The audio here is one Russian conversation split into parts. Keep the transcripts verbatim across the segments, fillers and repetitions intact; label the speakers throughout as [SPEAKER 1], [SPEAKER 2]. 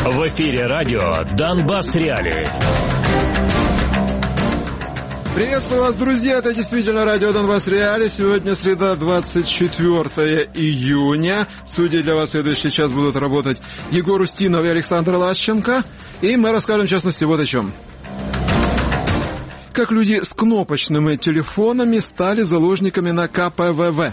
[SPEAKER 1] В эфире радио «Донбасс Реалии».
[SPEAKER 2] Приветствую вас, друзья! Это действительно радио «Донбасс Реалии». Сегодня среда, двадцать четвёртое июня. В студии для вас в следующий час будут работать Егор Устинов и Александр Лащенко. И мы расскажем, в частности, вот о чем. Как люди с кнопочными телефонами стали заложниками на ка пэ вэ вэ.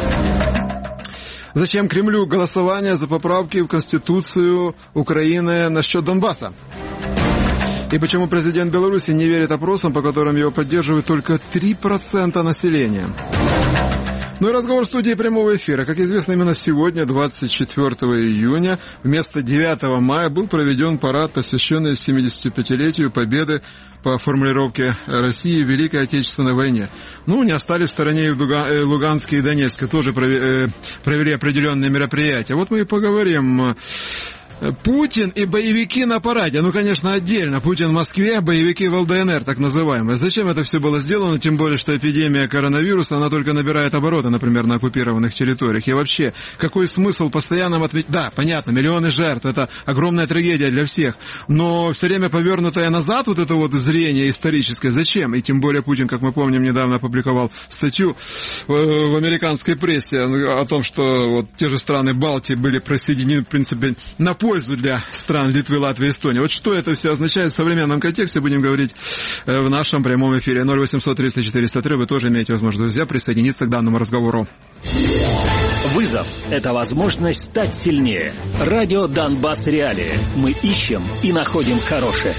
[SPEAKER 2] Зачем Кремлю голосование за поправки в Конституцию Украины насчет Донбасса? И почему президент Беларуси не верит опросам, по которым его поддерживают только три процента населения? Ну и разговор в студии прямого эфира. Как известно, именно сегодня, двадцать четвёртого июня, вместо девятого мая был проведен парад, посвященный семидесятипятилетию победы по формулировке России в Великой Отечественной войне. Ну, не остались в стороне и в Луганске и Донецке, тоже провели определенные мероприятия. Вот мы и поговорим. Путин и боевики на параде. Ну, конечно, отдельно. Путин в Москве, боевики в эл дэ эн эр, так называемые. Зачем это все было сделано? Тем более, что эпидемия коронавируса, она только набирает обороты, например, на оккупированных территориях. И вообще, какой смысл постоянно отметить? Да, понятно, миллионы жертв, это огромная трагедия для всех. Но все время повернутое назад вот это вот зрение историческое. Зачем? И тем более Путин, как мы помним, недавно опубликовал статью в американской прессе о том, что вот те же страны Балтии были присоединены, в принципе, на пользу для стран Литвы, Латвии, Эстонии. Вот что это все означает в современном контексте, будем говорить в нашем прямом эфире. ноль восемьсот триста четыреста три, вы тоже имеете возможность, друзья, присоединиться к данному разговору.
[SPEAKER 1] Вызов – это возможность стать сильнее. Радио «Донбасс Реалии». Мы ищем и находим хорошее.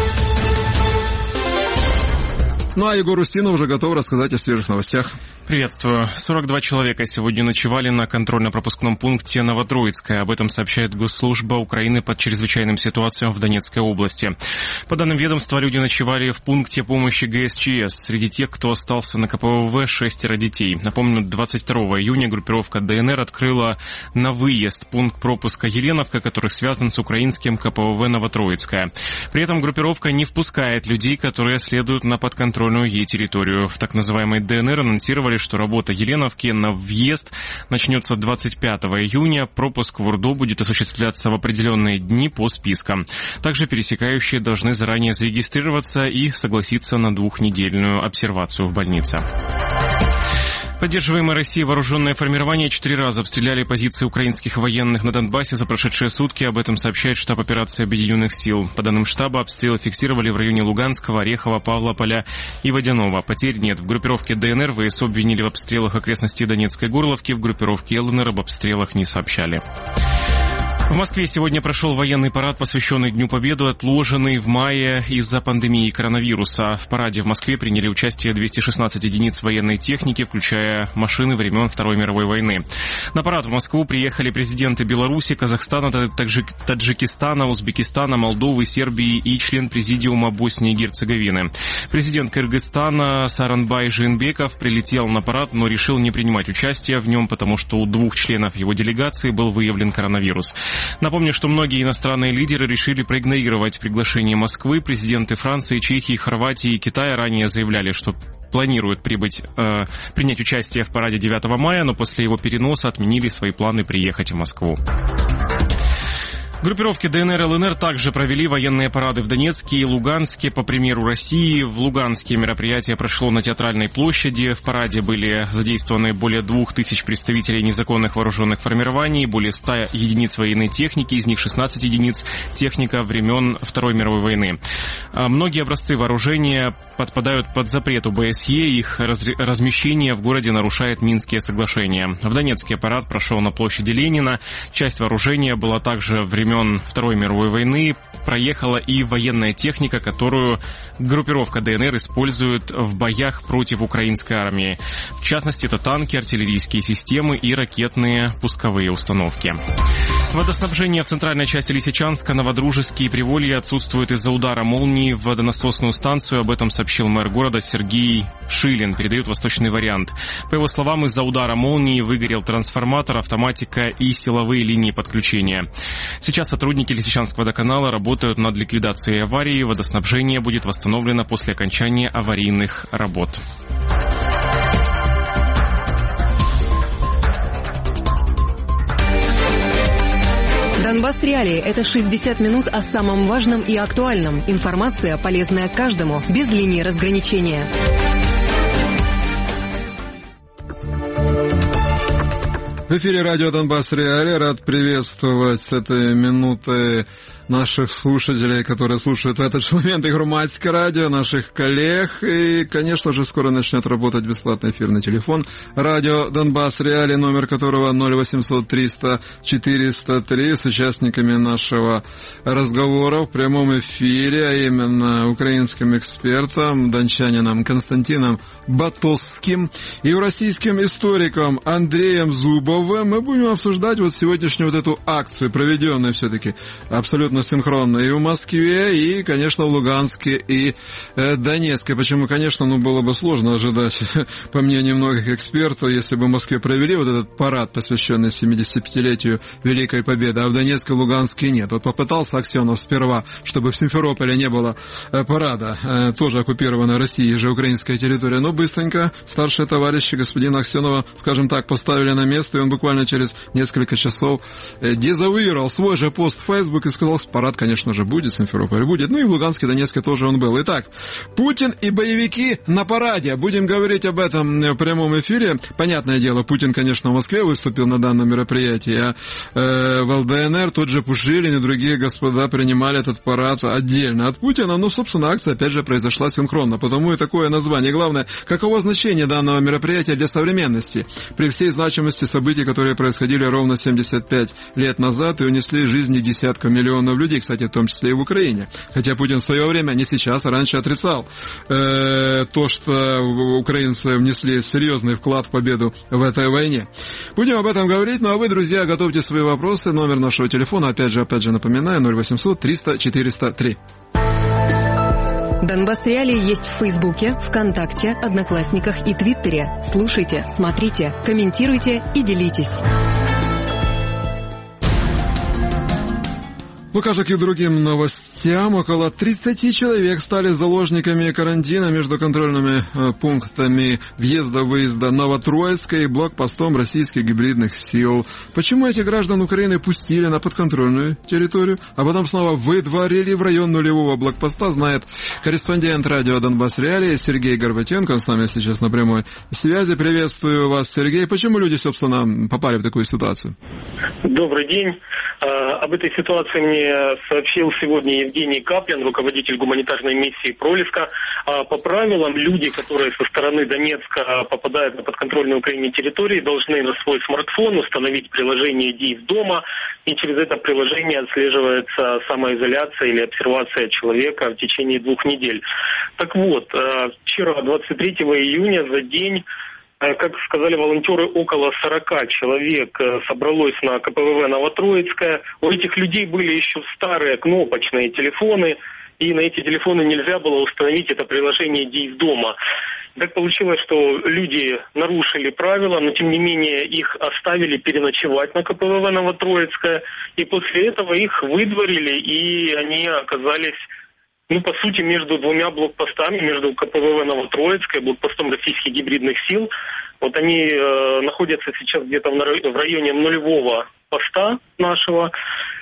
[SPEAKER 2] Ну а Егор Устинов уже готов рассказать о свежих новостях.
[SPEAKER 3] Приветствую. сорок два человека сегодня ночевали на контрольно-пропускном пункте Новотроицкая. Об этом сообщает Госслужба Украины по чрезвычайным ситуациям в Донецкой области. По данным ведомства, люди ночевали в пункте помощи гэ эс че эс. Среди тех, кто остался на ка пэ вэ вэ, шестеро детей. Напомню, двадцать второго июня группировка дэ эн эр открыла на выезд пункт пропуска Еленовка, который связан с украинским ка пэ вэ вэ Новотроицкая. При этом группировка не впускает людей, которые следуют на подконтрольную ей территорию. В так называемой дэ эн эр анонсировали, что работа Еленовки на въезд начнется двадцать пятого июня. Пропуск в УРДО будет осуществляться в определенные дни по спискам. Также пересекающие должны заранее зарегистрироваться и согласиться на двухнедельную обсервацию в больнице. Поддерживаемые Россией вооруженные формирования четыре раза обстреляли позиции украинских военных на Донбассе за прошедшие сутки. Об этом сообщает штаб операции Объединенных сил. По данным штаба, обстрелы фиксировали в районе Луганского, Орехова, Павлополя и Водяного. Потерь нет. В группировке дэ эн эр вэ эс обвинили в обстрелах окрестностей Донецкой Горловки. В группировке эл эн эр об обстрелах не сообщали. В Москве сегодня прошел военный парад, посвященный Дню Победы, отложенный в мае из-за пандемии коронавируса. В параде в Москве приняли участие двести шестнадцать единиц военной техники, включая машины времен Второй мировой войны. На парад в Москву приехали президенты Беларуси, Казахстана, Таджик... Таджикистана, Узбекистана, Молдовы, Сербии и член президиума Боснии и Герцеговины. Президент Кыргызстана Сооронбай Жээнбеков прилетел на парад, но решил не принимать участие в нем, потому что у двух членов его делегации был выявлен коронавирус. Напомню, что многие иностранные лидеры решили проигнорировать приглашение Москвы. Президенты Франции, Чехии, Хорватии и Китая ранее заявляли, что планируют прибыть, э, принять участие в параде девятого мая, но после его переноса отменили свои планы приехать в Москву. Группировки дэ эн эр и эл эн эр также провели военные парады в Донецке и Луганске. По примеру России, в Луганске мероприятие прошло на Театральной площади. В параде были задействованы более двух тысяч представителей незаконных вооруженных формирований, более ста единиц военной техники, из них шестнадцать единиц техника времен Второй мировой войны. Многие образцы вооружения подпадают под запрет о бэ эс е, их размещение в городе нарушает Минские соглашения. В Донецке парад прошел на площади Ленина. Часть вооружения была также времен Второй мировой войны. Проехала и военная техника, которую группировка дэ эн эр использует в боях против украинской армии. В частности, это танки, артиллерийские системы и ракетные пусковые установки. Водоснабжение в центральной части Лисичанска, Новодружеский и Приволье отсутствует из-за удара молнии в водонасосную станцию. Об этом сообщил мэр города Сергей Шилин, передает «Восточный вариант». По его словам, из-за удара молнии выгорел трансформатор, автоматика и силовые линии подключения. Сейчас сотрудники Лисичанского водоканала работают над ликвидацией аварии. Водоснабжение будет восстановлено после окончания аварийных работ.
[SPEAKER 4] Донбасс Реалии – это шестьдесят минут о самом важном и актуальном. Информация, полезная каждому, без линии разграничения.
[SPEAKER 2] В эфире радио Донбасс Реалии. Рад приветствовать с этой минуты наших слушателей, которые слушают в этот же момент и Громадское радио, наших коллег. И, конечно же, скоро начнет работать бесплатный эфирный телефон радио Донбасс Реалии, номер которого ноль восемьсот триста четыреста три, с участниками нашего разговора в прямом эфире, а именно украинским экспертом, дончанином Константином Батосским и российским историком Андреем Зубовым. Мы будем обсуждать вот сегодняшнюю вот эту акцию, проведенную все-таки абсолютно синхронно и в Москве, и, конечно, в Луганске и э, Донецке. Почему, конечно, ну, было бы сложно ожидать, по мнению многих экспертов, если бы в Москве провели вот этот парад, посвященный семидесятипятилетию Великой Победы, а в Донецке и Луганске нет. Вот попытался Аксенов сперва, чтобы в Симферополе не было э, парада, э, тоже оккупированная Россией же украинская территория, но быстренько старшие товарищи господина Аксенова, скажем так, поставили на место, и он буквально через несколько часов э, дезавуировал свой же пост в Facebook и сказал, парад, конечно же, будет, Симферополь будет. Ну и в Луганске, Донецке тоже он был. Итак, Путин и боевики на параде. Будем говорить об этом в прямом эфире. Понятное дело, Путин, конечно, в Москве выступил на данном мероприятии, а э, в ЛДНР тот же Пушилин и другие господа принимали этот парад отдельно от Путина. Но, собственно, акция, опять же, произошла синхронно. Потому и такое название. Главное, каково значение данного мероприятия для современности при всей значимости событий, которые происходили ровно семьдесят пять лет назад и унесли жизни десятков миллионов людей, кстати, в том числе и в Украине. Хотя Путин в свое время, не сейчас, а раньше отрицал э, то, что украинцы внесли серьезный вклад в победу в этой войне. Будем об этом говорить. Ну а вы, друзья, готовьте свои вопросы. Номер нашего телефона, опять же, опять же напоминаю, ноль восемьсот триста четыреста три.
[SPEAKER 4] Донбасс Реалии есть в Фейсбуке, ВКонтакте, Одноклассниках и Твиттере. Слушайте, смотрите, комментируйте и делитесь.
[SPEAKER 2] Ну, как и другим новостям, около тридцати человек стали заложниками карантина между контрольными э, пунктами въезда-выезда Новотроицка и блокпостом российских гибридных сил. Почему этих граждан Украины пустили на подконтрольную территорию, а потом снова выдворили в район нулевого блокпоста, знает корреспондент радио Донбасс Реалии Сергей Горбатенко. Он с нами сейчас на прямой связи. Приветствую вас, Сергей. Почему люди, собственно, попали в такую ситуацию?
[SPEAKER 5] Добрый день. Об этой ситуации мне сообщил сегодня Евгений Каплин, руководитель гуманитарной миссии «Пролеска». По правилам, люди, которые со стороны Донецка попадают на подконтрольную Украине территории, должны на свой смартфон установить приложение «Иди из дома», и через это приложение отслеживается самоизоляция или обсервация человека в течение двух недель. Так вот, вчера, двадцать третьего июня, за день, как сказали волонтеры, около сорока человек собралось на ка пэ вэ вэ Новотроицкая. У этих людей были еще старые кнопочные телефоны, и на эти телефоны нельзя было установить это приложение «Иди из дома». Так получилось, что люди нарушили правила, но тем не менее их оставили переночевать на ка пэ вэ вэ Новотроицкая, и после этого их выдворили, и они оказались... Ну, по сути, между двумя блокпостами, между ка пэ вэ вэ Новотроицкой и блокпостом российских гибридных сил, вот они э, находятся сейчас где-то в, в районе нулевого поста нашего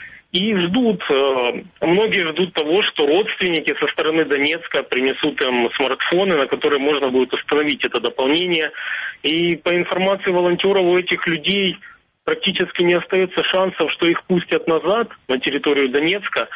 [SPEAKER 5] и ждут, э, многие ждут того, что родственники со стороны Донецка принесут им смартфоны, на которые можно будет установить это дополнение. И по информации волонтеров, у этих людей практически не остается шансов, что их пустят назад на территорию Донецка.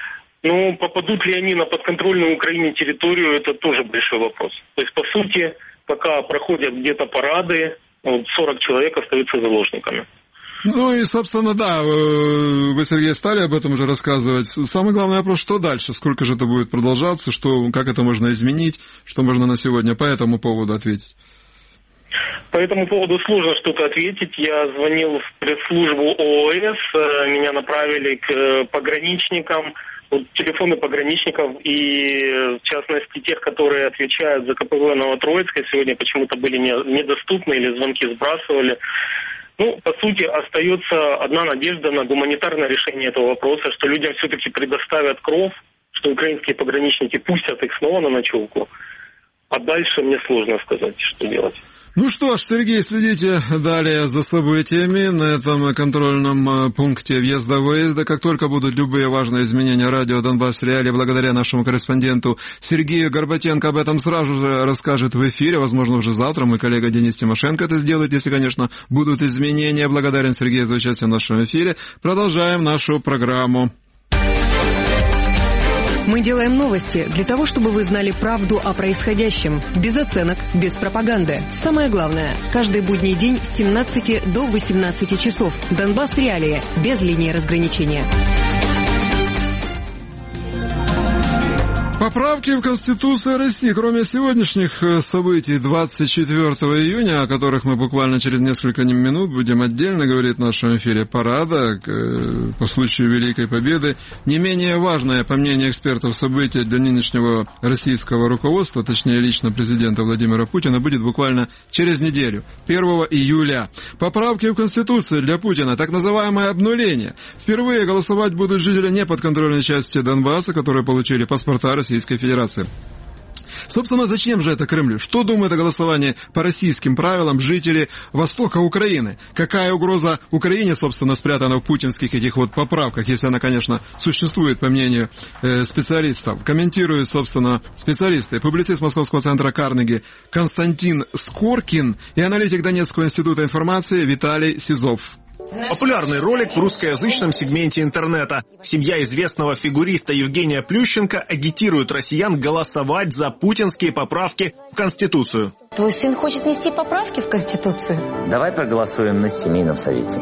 [SPEAKER 5] Но попадут ли они на подконтрольную Украине территорию, это тоже большой вопрос. То есть, по сути, пока проходят где-то парады, сорок человек остаются заложниками.
[SPEAKER 2] Ну и, собственно, да, вы, Сергей, стали об этом уже рассказывать. Самый главный вопрос, что дальше? Сколько же это будет продолжаться? Что, как это можно изменить? Что можно на сегодня по этому поводу ответить?
[SPEAKER 5] По этому поводу сложно что-то ответить. Я звонил в пресс-службу о о эс, меня направили к пограничникам. Вот телефоны пограничников и, в частности, тех, которые отвечают за ка пэ вэ вэ Новотроицкой, сегодня почему-то были недоступны или звонки сбрасывали. Ну, по сути, остается одна надежда на гуманитарное решение этого вопроса, что людям все-таки предоставят кров, что украинские пограничники пустят их снова на ночевку. А дальше мне сложно сказать, что делать.
[SPEAKER 2] Ну что ж, Сергей, следите далее за событиями на этом контрольном пункте въезда-выезда. Как только будут любые важные изменения радио Донбасс Реалии, благодаря нашему корреспонденту Сергею Горбатенко об этом сразу же расскажет в эфире. Возможно, уже завтра мой коллега Денис Тимошенко это сделает, если, конечно, будут изменения. Благодарен Сергею за участие в нашем эфире. Продолжаем нашу программу.
[SPEAKER 4] Мы делаем новости для того, чтобы вы знали правду о происходящем. Без оценок, без пропаганды. Самое главное, каждый будний день с семнадцати до восемнадцати часов. Донбасс Реалии. Без линии разграничения.
[SPEAKER 2] Поправки в Конституцию России. Кроме сегодняшних событий двадцать четвёртого июня, о которых мы буквально через несколько минут будем отдельно говорить в нашем эфире, парада по случаю Великой Победы, не менее важное, по мнению экспертов, событие для нынешнего российского руководства, точнее лично президента Владимира Путина, будет буквально через неделю, первого июля. Поправки в Конституцию для Путина, так называемое обнуление. Впервые голосовать будут жители неподконтрольной части Донбасса, которые получили паспорта Российской Федерации. Собственно, зачем же это Кремлю? Что думают о голосовании по российским правилам жители востока Украины? Какая угроза Украине, собственно, спрятана в путинских этих вот поправках, если она, конечно, существует, по мнению э, специалистов? Комментируют, собственно, специалисты. Публицист Московского центра Карнеги Константин Скоркин и аналитик Донецкого института информации Виталий Сизов.
[SPEAKER 6] Популярный ролик в русскоязычном сегменте интернета. Семья известного фигуриста Евгения Плющенко агитирует россиян голосовать за путинские поправки в Конституцию.
[SPEAKER 7] Твой сын хочет внести поправки в Конституцию?
[SPEAKER 8] Давай проголосуем на семейном совете.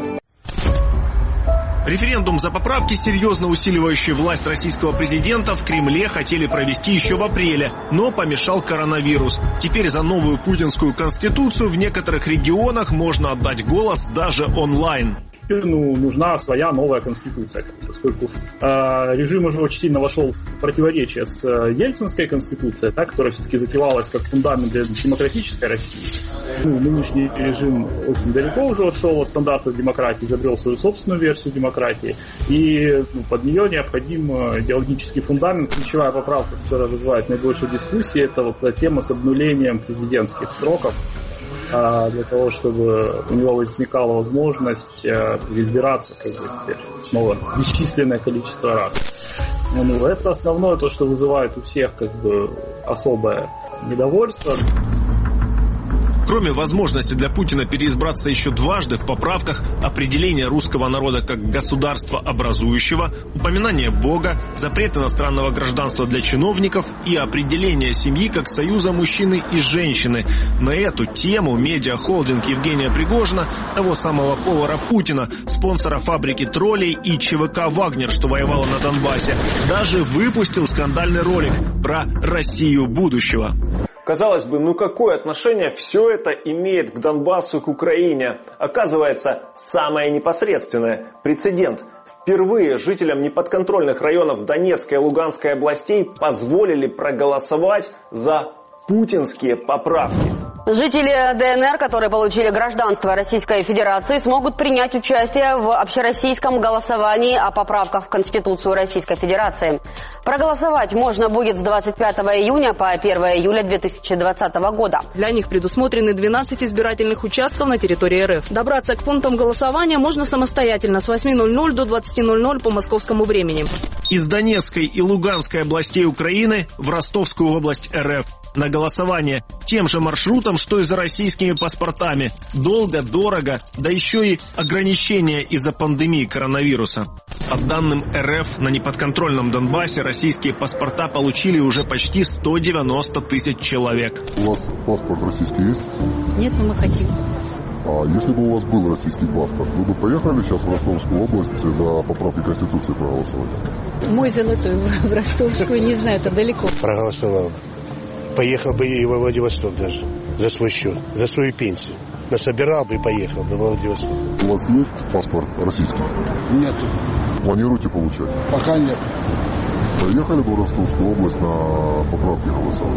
[SPEAKER 6] Референдум за поправки, серьезно усиливающий власть российского президента, в Кремле хотели провести еще в апреле, но помешал коронавирус. Теперь за новую путинскую конституцию в некоторых регионах можно отдать голос даже онлайн.
[SPEAKER 9] Ну, нужна своя новая конституция, поскольку э, режим уже очень сильно вошел в противоречие с э, Ельцинской конституцией, да, которая все-таки затевалась как фундамент для демократической России. Ну, нынешний режим очень далеко уже отшел от стандартов демократии, изобрел свою собственную версию демократии, и ну, под нее необходим идеологический фундамент. Ключевая поправка, которая вызывает наибольшую дискуссию, это вот тема с обнулением президентских сроков, для того, чтобы у него возникала возможность переизбираться как бы, теперь снова бесчисленное количество раз. Ну, это основное, то, что вызывает у всех как бы особое недовольство.
[SPEAKER 6] Кроме возможности для Путина переизбраться еще дважды, в поправках определение русского народа как государства образующего, упоминание Бога, запрет иностранного гражданства для чиновников и определение семьи как союза мужчины и женщины. На эту тему медиахолдинг Евгения Пригожина, того самого повара Путина, спонсора фабрики троллей и ЧВК «Вагнер», что воевала на Донбассе, даже выпустил скандальный ролик про Россию будущего.
[SPEAKER 10] Казалось бы, ну какое отношение все это имеет к Донбассу и к Украине? Оказывается, самое непосредственное. Прецедент. Впервые жителям неподконтрольных районов Донецкой и Луганской областей позволили проголосовать за путинские поправки.
[SPEAKER 11] Жители ДНР, которые получили гражданство Российской Федерации, смогут принять участие в общероссийском голосовании о поправках в Конституцию Российской Федерации. Проголосовать можно будет с двадцать пятого июня по первого июля две тысячи двадцатого года.
[SPEAKER 12] Для них предусмотрены двенадцать избирательных участков на территории РФ. Добраться к пунктам голосования можно самостоятельно с восьми ноль-ноль до двадцати ноль-ноль по московскому времени.
[SPEAKER 6] Из Донецкой и Луганской областей Украины в Ростовскую область РФ. На голосование тем же маршрутом, что и за российскими паспортами. Долго, дорого, да еще и ограничения из-за пандемии коронавируса. По данным РФ, на неподконтрольном Донбассе российские паспорта получили уже почти сто девяносто тысяч человек.
[SPEAKER 13] У вас паспорт российский есть?
[SPEAKER 7] Нет, но мы хотим.
[SPEAKER 13] А если бы у вас был российский паспорт, вы бы поехали сейчас в Ростовскую область за поправки Конституции проголосовать?
[SPEAKER 7] Мой золотой в Ростовскую, не знаю, это далеко.
[SPEAKER 14] Проголосовал. Поехал бы и во Владивосток даже, за свой счет, за свою пенсию. Насобирал бы и поехал бы в Владивосток.
[SPEAKER 13] У вас есть паспорт российский?
[SPEAKER 14] Нет.
[SPEAKER 13] Планируете получать?
[SPEAKER 14] Пока нет.
[SPEAKER 13] Поехали бы в Ростовскую область на поправки голосовать?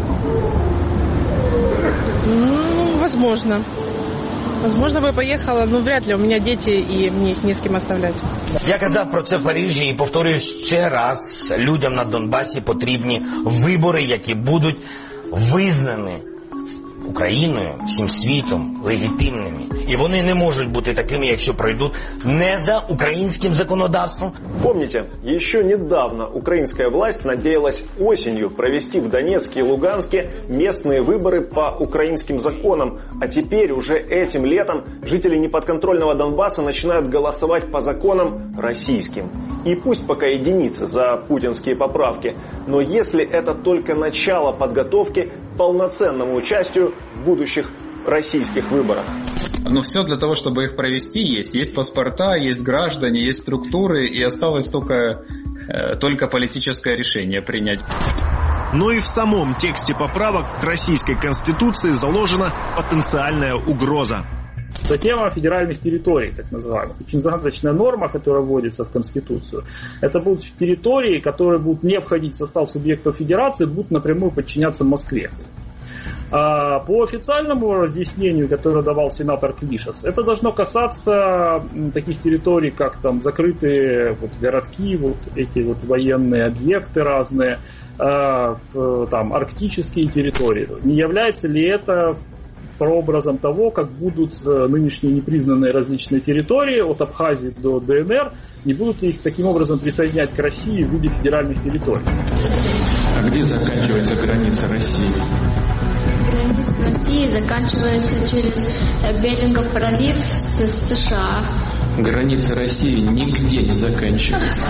[SPEAKER 15] Ну, возможно. Возможно, бы поїхала, ну вряд ли, у мене діти і мені їх ні з ким оставляти.
[SPEAKER 16] Я казав про це в Парижі і повторюю ще раз, людям на Донбасі потрібні вибори, які будуть визнані Україною, всім світом легітимними. І вони не можуть бути такими, якщо пройдуть не за українським законодавством.
[SPEAKER 10] Помните, еще недавно украинская власть надеялась осенью провести в Донецке и Луганске местные выборы по украинским законам, а теперь уже этим летом жители неподконтрольного Донбасса начинают голосовать по законам российским. И пусть пока единицы за путинские поправки, но если это только начало подготовки к полноценному участию в будущих российских выборах.
[SPEAKER 17] Но все для того, чтобы их провести, есть. Есть паспорта, есть граждане, есть структуры, и осталось только, э, только политическое решение принять.
[SPEAKER 6] Но и в самом тексте поправок к российской конституции заложена потенциальная угроза.
[SPEAKER 9] Это тема федеральных территорий, так называемых. Очень загадочная норма, которая вводится в Конституцию. Это будут территории, которые будут не входить в состав субъектов федерации, будут напрямую подчиняться Москве. А по официальному разъяснению, которое давал сенатор Клишес, это должно касаться таких территорий, как там закрытые вот, городки, вот эти вот военные объекты разные, там арктические территории. Не является ли это прообразом того, как будут нынешние непризнанные различные территории от Абхазии до ДНР, не будут ли их таким образом присоединять к России в виде федеральных территорий?
[SPEAKER 18] А где заканчивается граница России?
[SPEAKER 19] Граница России заканчивается через Берингов пролив с США.
[SPEAKER 18] Граница России нигде не заканчивается.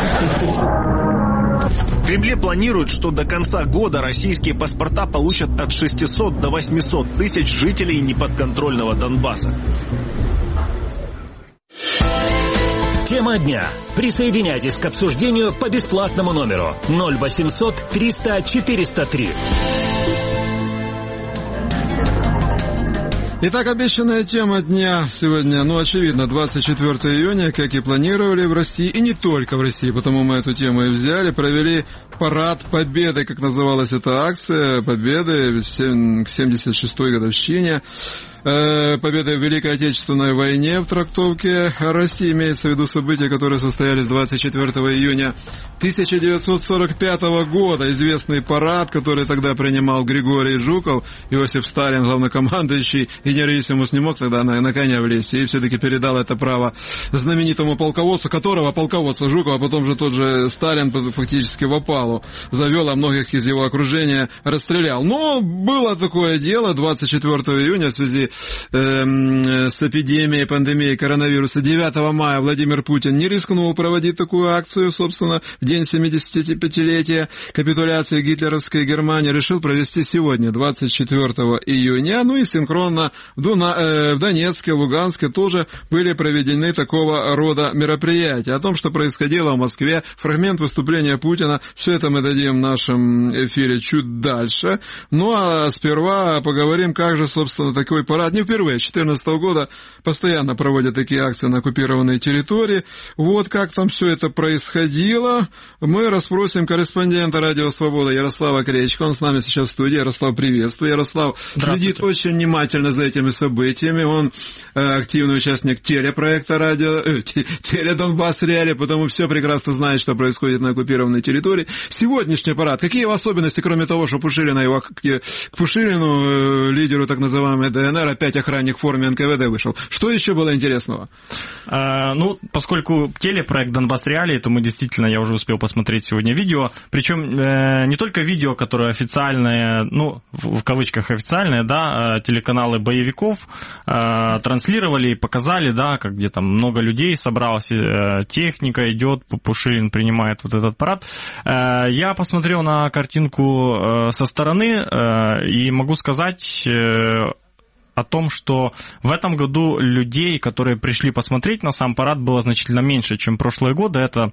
[SPEAKER 6] В Кремле планируют, что до конца года российские паспорта получат от шестисот до восьмисот тысяч жителей неподконтрольного Донбасса.
[SPEAKER 1] Тема дня. Присоединяйтесь к обсуждению по бесплатному номеру ноль восемьсот триста четыреста три.
[SPEAKER 2] Итак, обещанная тема дня сегодня, ну, очевидно, двадцать четвёртого июня, как и планировали в России, и не только в России, потому мы эту тему и взяли, провели парад Победы, как называлась эта акция, Победы к семьдесят шестой годовщине. Победы в Великой Отечественной войне в трактовке России, имеется в виду события, которые состоялись двадцать четвёртого июня тысяча девятьсот сорок пятого года. Известный парад, который тогда принимал Григорий Жуков, Иосиф Сталин, главнокомандующий, генералиссимус не мог тогда на, на коня влезть, и все-таки передал это право знаменитому полководцу, которого полководца Жукова, а потом же тот же Сталин фактически в опалу завел, а многих из его окружения расстрелял. Но было такое дело двадцать четвёртого июня в связи с эпидемией, пандемией коронавируса. девятого мая Владимир Путин не рискнул проводить такую акцию, собственно, в день семидесятипятилетия капитуляции гитлеровской Германии. Решил провести сегодня, двадцать четвёртого июня. Ну и синхронно в, Дуна, э, в Донецке, Луганске тоже были проведены такого рода мероприятия. О том, что происходило в Москве, фрагмент выступления Путина, все это мы дадим в нашем эфире чуть дальше. Ну а сперва поговорим, как же, собственно, такой парад. Не впервые, с две тысячи четырнадцатого года постоянно проводят такие акции на оккупированной территории. Вот как там все это происходило. Мы расспросим корреспондента Радио Свобода Ярослава Кречко. Он с нами сейчас в студии. Ярослав, приветствую. Ярослав следит очень внимательно за этими событиями. Он э, активный участник телепроекта радио, э, теле-Донбасс Реалии, потому все прекрасно знает, что происходит на оккупированной территории. Сегодняшний парад. Какие его особенности, кроме того, что Пушилина его к, к Пушилину, э, лидеру так называемой ДНР, опять охранник в форме эн ка вэ дэ вышел. Что еще было интересного?
[SPEAKER 3] А, ну, поскольку телепроект «Донбасс Реалии», то мы действительно, я уже успел посмотреть сегодня видео, причем э, не только видео, которое официальное, ну, в, в кавычках официальное, да, телеканалы боевиков э, транслировали и показали, да, как где там много людей собралось, э, техника идет, Пушилин принимает вот этот парад. Э, я посмотрел на картинку э, со стороны э, и могу сказать... Э, о том, что в этом году людей, которые пришли посмотреть на сам парад, было значительно меньше, чем прошлые годы. Это,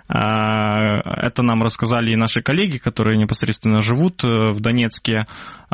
[SPEAKER 3] это нам рассказали и наши коллеги, которые непосредственно живут в Донецке.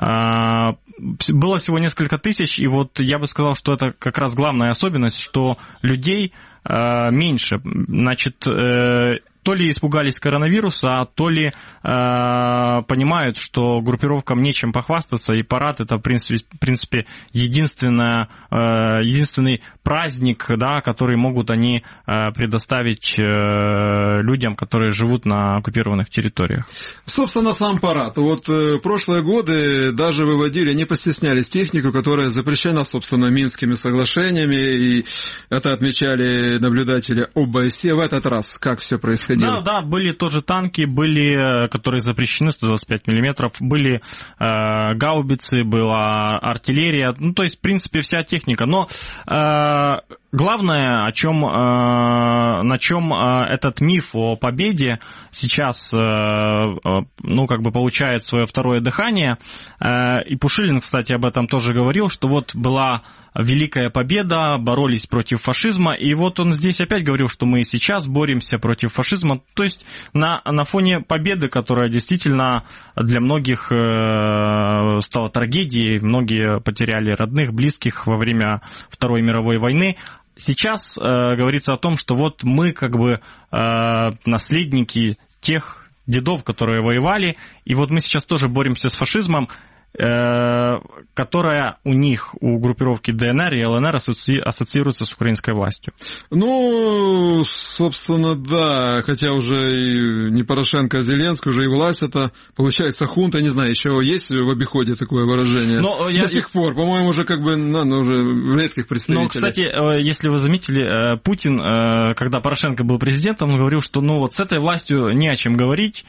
[SPEAKER 3] Было всего несколько тысяч, и вот я бы сказал, что это как раз главная особенность, что людей меньше. Значит, то ли испугались коронавируса, то ли э, понимают, что группировкам нечем похвастаться, и парад это, в принципе, в принципе единственное, э, единственный праздник, да, который могут они э, предоставить э, людям, которые живут на оккупированных территориях.
[SPEAKER 2] Собственно, сам парад. Вот э, прошлые годы даже выводили, не постеснялись технику, которая запрещена, собственно, Минскими соглашениями, и это отмечали наблюдатели о бэ эс е. В этот раз как все происходило?
[SPEAKER 3] Да, да, были тоже танки, были, которые запрещены, сто двадцать пять миллиметров, были э, гаубицы, была артиллерия, ну, то есть, в принципе, вся техника. Но э, главное, о чем, э, на чем э, этот миф о победе сейчас, э, э, ну, как бы получает свое второе дыхание, э, и Пушилин, кстати, об этом тоже говорил, что вот была великая победа, боролись против фашизма, и вот он здесь опять говорил, что мы сейчас боремся против фашизма, то есть на, на фоне победы, которая действительно для многих э, стала трагедией, многие потеряли родных, близких во время Второй мировой войны. Сейчас э, говорится о том, что вот мы как бы э, наследники тех дедов, которые воевали, и вот мы сейчас тоже боремся с фашизмом, которая у них, у группировки дэ эн эр и эл эн эр ассоциируется с украинской властью.
[SPEAKER 2] Ну, собственно, да, хотя уже и не Порошенко, а Зеленский, уже и власть это, получается, хунта, не знаю, еще есть в обиходе такое выражение? Но До я... сих пор, по-моему, уже как бы, ну, ну, уже в редких представителях.
[SPEAKER 3] Ну, кстати, если вы заметили, Путин, когда Порошенко был президентом, он говорил, что, ну, вот с этой властью не о чем говорить.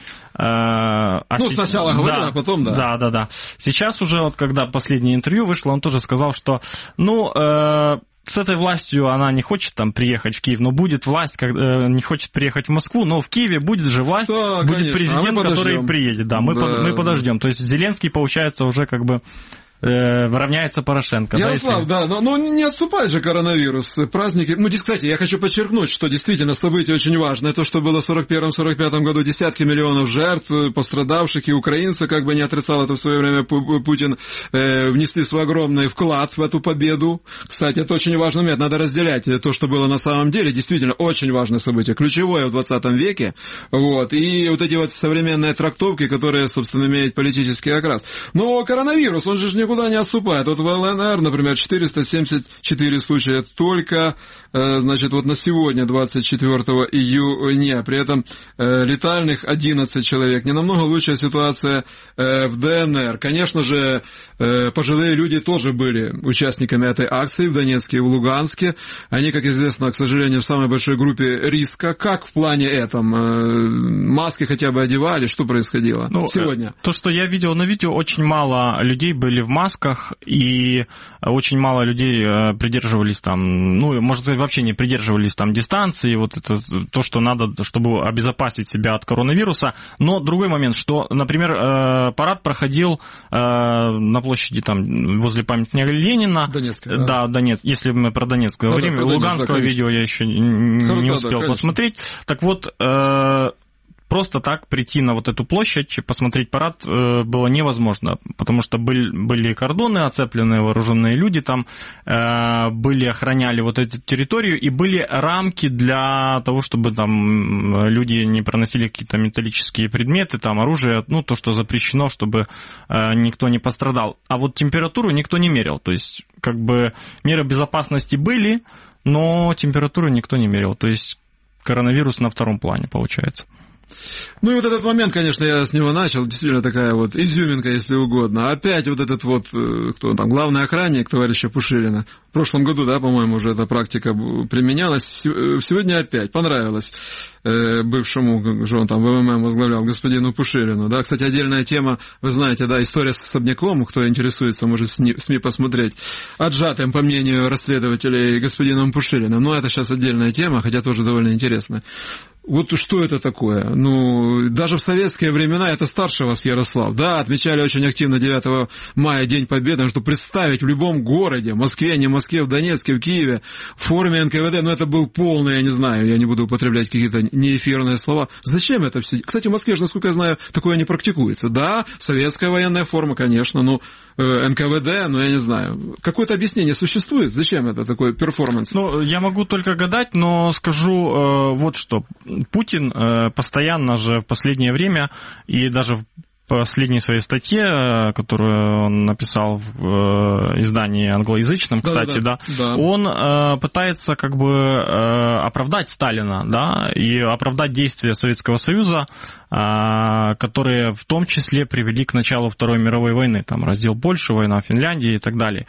[SPEAKER 3] А
[SPEAKER 2] ну, с... сначала говорил, да, а потом, да.
[SPEAKER 3] Да, да, да. Сейчас уже, вот когда последнее интервью вышло, он тоже сказал, что, ну, э, с этой властью она не хочет там приехать в Киев, но будет власть, как, э, не хочет приехать в Москву, но в Киеве будет же власть, да, будет конечно. Президент, а который приедет. Да, мы, да. Под, мы подождем. То есть Зеленский, получается, уже как бы равняется Порошенко.
[SPEAKER 2] Ярослав, да, да, но, но не отступает же коронавирус. Праздники. Ну, кстати, я хочу подчеркнуть, что действительно событие очень важное. То, что было в сорок первом — сорок пятом году, десятки миллионов жертв, пострадавших, и украинцы, как бы не отрицал это в свое время Путин, э, внесли свой огромный вклад в эту победу. Кстати, это очень важный момент. Надо разделять то, что было на самом деле. Действительно, очень важное событие, ключевое в двадцатом веке. Вот. И вот эти вот современные трактовки, которые, собственно, имеют политический окрас. Но коронавирус, он же не никуда не отступает. Вот в эл эн эр, например, четыреста семьдесят четыре случая только, значит, вот на сегодня, двадцать четвёртого июня. При этом летальных одиннадцать человек. Не намного лучшая ситуация в дэ эн эр. Конечно же, пожилые люди тоже были участниками этой акции в Донецке и в Луганске. Они, как известно, к сожалению, в самой большой группе риска. Как в плане этом? Маски хотя бы одевали? Что происходило ну, сегодня?
[SPEAKER 3] То, что я видел на видео, очень мало людей были в масках, и очень мало людей придерживались там, ну, может сказать, вообще не придерживались там дистанции, вот это то, что надо, чтобы обезопасить себя от коронавируса. Но другой момент, что, например, парад проходил на площади там возле памятника Ленина.
[SPEAKER 2] Донецк,
[SPEAKER 3] да. Да, Донецк, если мы про Донецк говорим. Да, да, Луганского Донецк, видео я еще не Хорошо, успел да, посмотреть. Так вот, просто так прийти на вот эту площадь, посмотреть парад э, было невозможно, потому что были, были кордоны, оцепленные вооруженные люди там, э, были, охраняли вот эту территорию, и были рамки для того, чтобы там люди не проносили какие-то металлические предметы, там оружие, ну, то, что запрещено, чтобы э, никто не пострадал. А вот температуру никто не мерил, то есть, как бы, меры безопасности были, но температуру никто не мерил, то есть, коронавирус на втором плане, получается.
[SPEAKER 2] Ну и вот этот момент, конечно, я с него начал, действительно такая вот изюминка, если угодно. Опять вот этот вот, кто там, главный охранник товарища Пушилина. В прошлом году, да, по-моему, уже эта практика применялась. Сегодня опять понравилось бывшему, как же он там в эм эм возглавлял, господину Пушилину. Да, кстати, отдельная тема, вы знаете, да, история с особняком, кто интересуется, может в СМИ посмотреть, отжатым, по мнению расследователей, господином Пушилиным. Но это сейчас отдельная тема, хотя тоже довольно интересная. Вот что это такое? Ну, даже в советские времена, это старше вас, Ярослав, да, отмечали очень активно девятого мая День Победы, что представить в любом городе, в Москве, не в Москве, в Донецке, в Киеве, в форме эн ка вэ дэ, ну, это был полный, я не знаю, я не буду употреблять какие-то неэфирные слова. Зачем это все? Кстати, в Москве же, насколько я знаю, такое не практикуется. Да, советская военная форма, конечно, ну, эн ка вэ дэ, ну, я не знаю. Какое-то объяснение существует? Зачем это такой перформанс?
[SPEAKER 3] Ну, я могу только гадать, но скажу э, вот что.
[SPEAKER 20] Путин постоянно же в последнее время и даже в последней своей статье, которую он написал в издании англоязычном, кстати, да, да, да. он э, пытается как бы э, оправдать Сталина, да, и оправдать действия Советского Союза, э, которые в том числе привели к началу Второй мировой войны, там раздел Польши, война в Финляндии и так далее.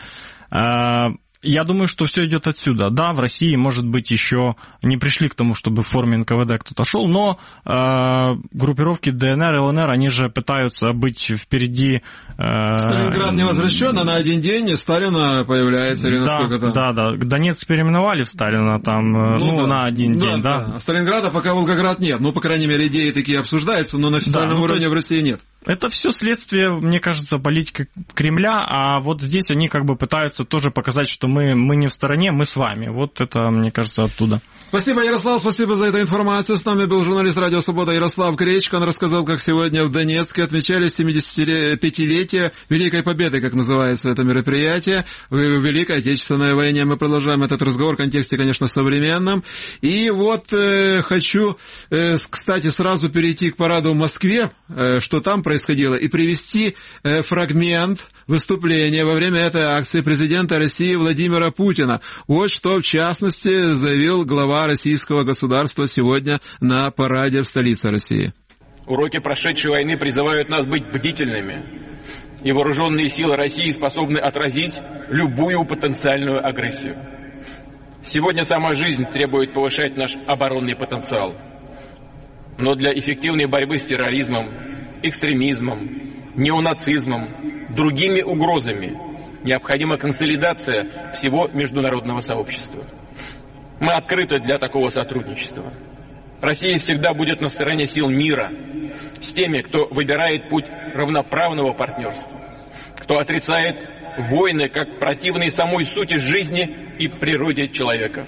[SPEAKER 20] Э, Я думаю, что все идет отсюда. Да, в России, может быть, еще не пришли к тому, чтобы в форме эн ка вэ дэ кто-то шел, но э, группировки дэ эн эр, эл эн эр, они же пытаются быть впереди. Э,
[SPEAKER 2] Сталинград не возвращен, а на один день Сталина появляется, или насколько-то?
[SPEAKER 20] Да, да, да. Донецк переименовали в Сталина там, ну, ну да. на один да, день, да. да.
[SPEAKER 2] А Сталинграда пока Волгоград нет. Ну, по крайней мере, идеи такие обсуждаются, но на официальном да, уровне ну, в России нет.
[SPEAKER 20] Это все следствие, мне кажется, политики Кремля, а вот здесь они как бы пытаются тоже показать, что мы, мы не в стороне, мы с вами. Вот это, мне кажется, оттуда.
[SPEAKER 2] Спасибо, Ярослав, спасибо за эту информацию. С нами был журналист «Радио Свобода» Ярослав Кречко. Он рассказал, как сегодня в Донецке отмечали семидесятипятилетие Великой Победы, как называется это мероприятие. В Великой Отечественной войне мы продолжаем этот разговор в контексте, конечно, современном. И вот э, хочу, э, кстати, сразу перейти к параду в Москве, э, что там происходило, и привести э, фрагмент выступления во время этой акции президента России Владимира Путина. Вот что, в частности, заявил глава российского государства сегодня на параде в столице России.
[SPEAKER 21] Уроки прошедшей войны призывают нас быть бдительными, и вооруженные силы России способны отразить любую потенциальную агрессию. Сегодня сама жизнь требует повышать наш оборонный потенциал. Но для эффективной борьбы с терроризмом, экстремизмом, неонацизмом, другими угрозами необходима консолидация всего международного сообщества. Мы открыты для такого сотрудничества. Россия всегда будет на стороне сил мира, с теми, кто выбирает путь равноправного партнерства, кто отрицает войны как противные самой сути жизни и природе человека.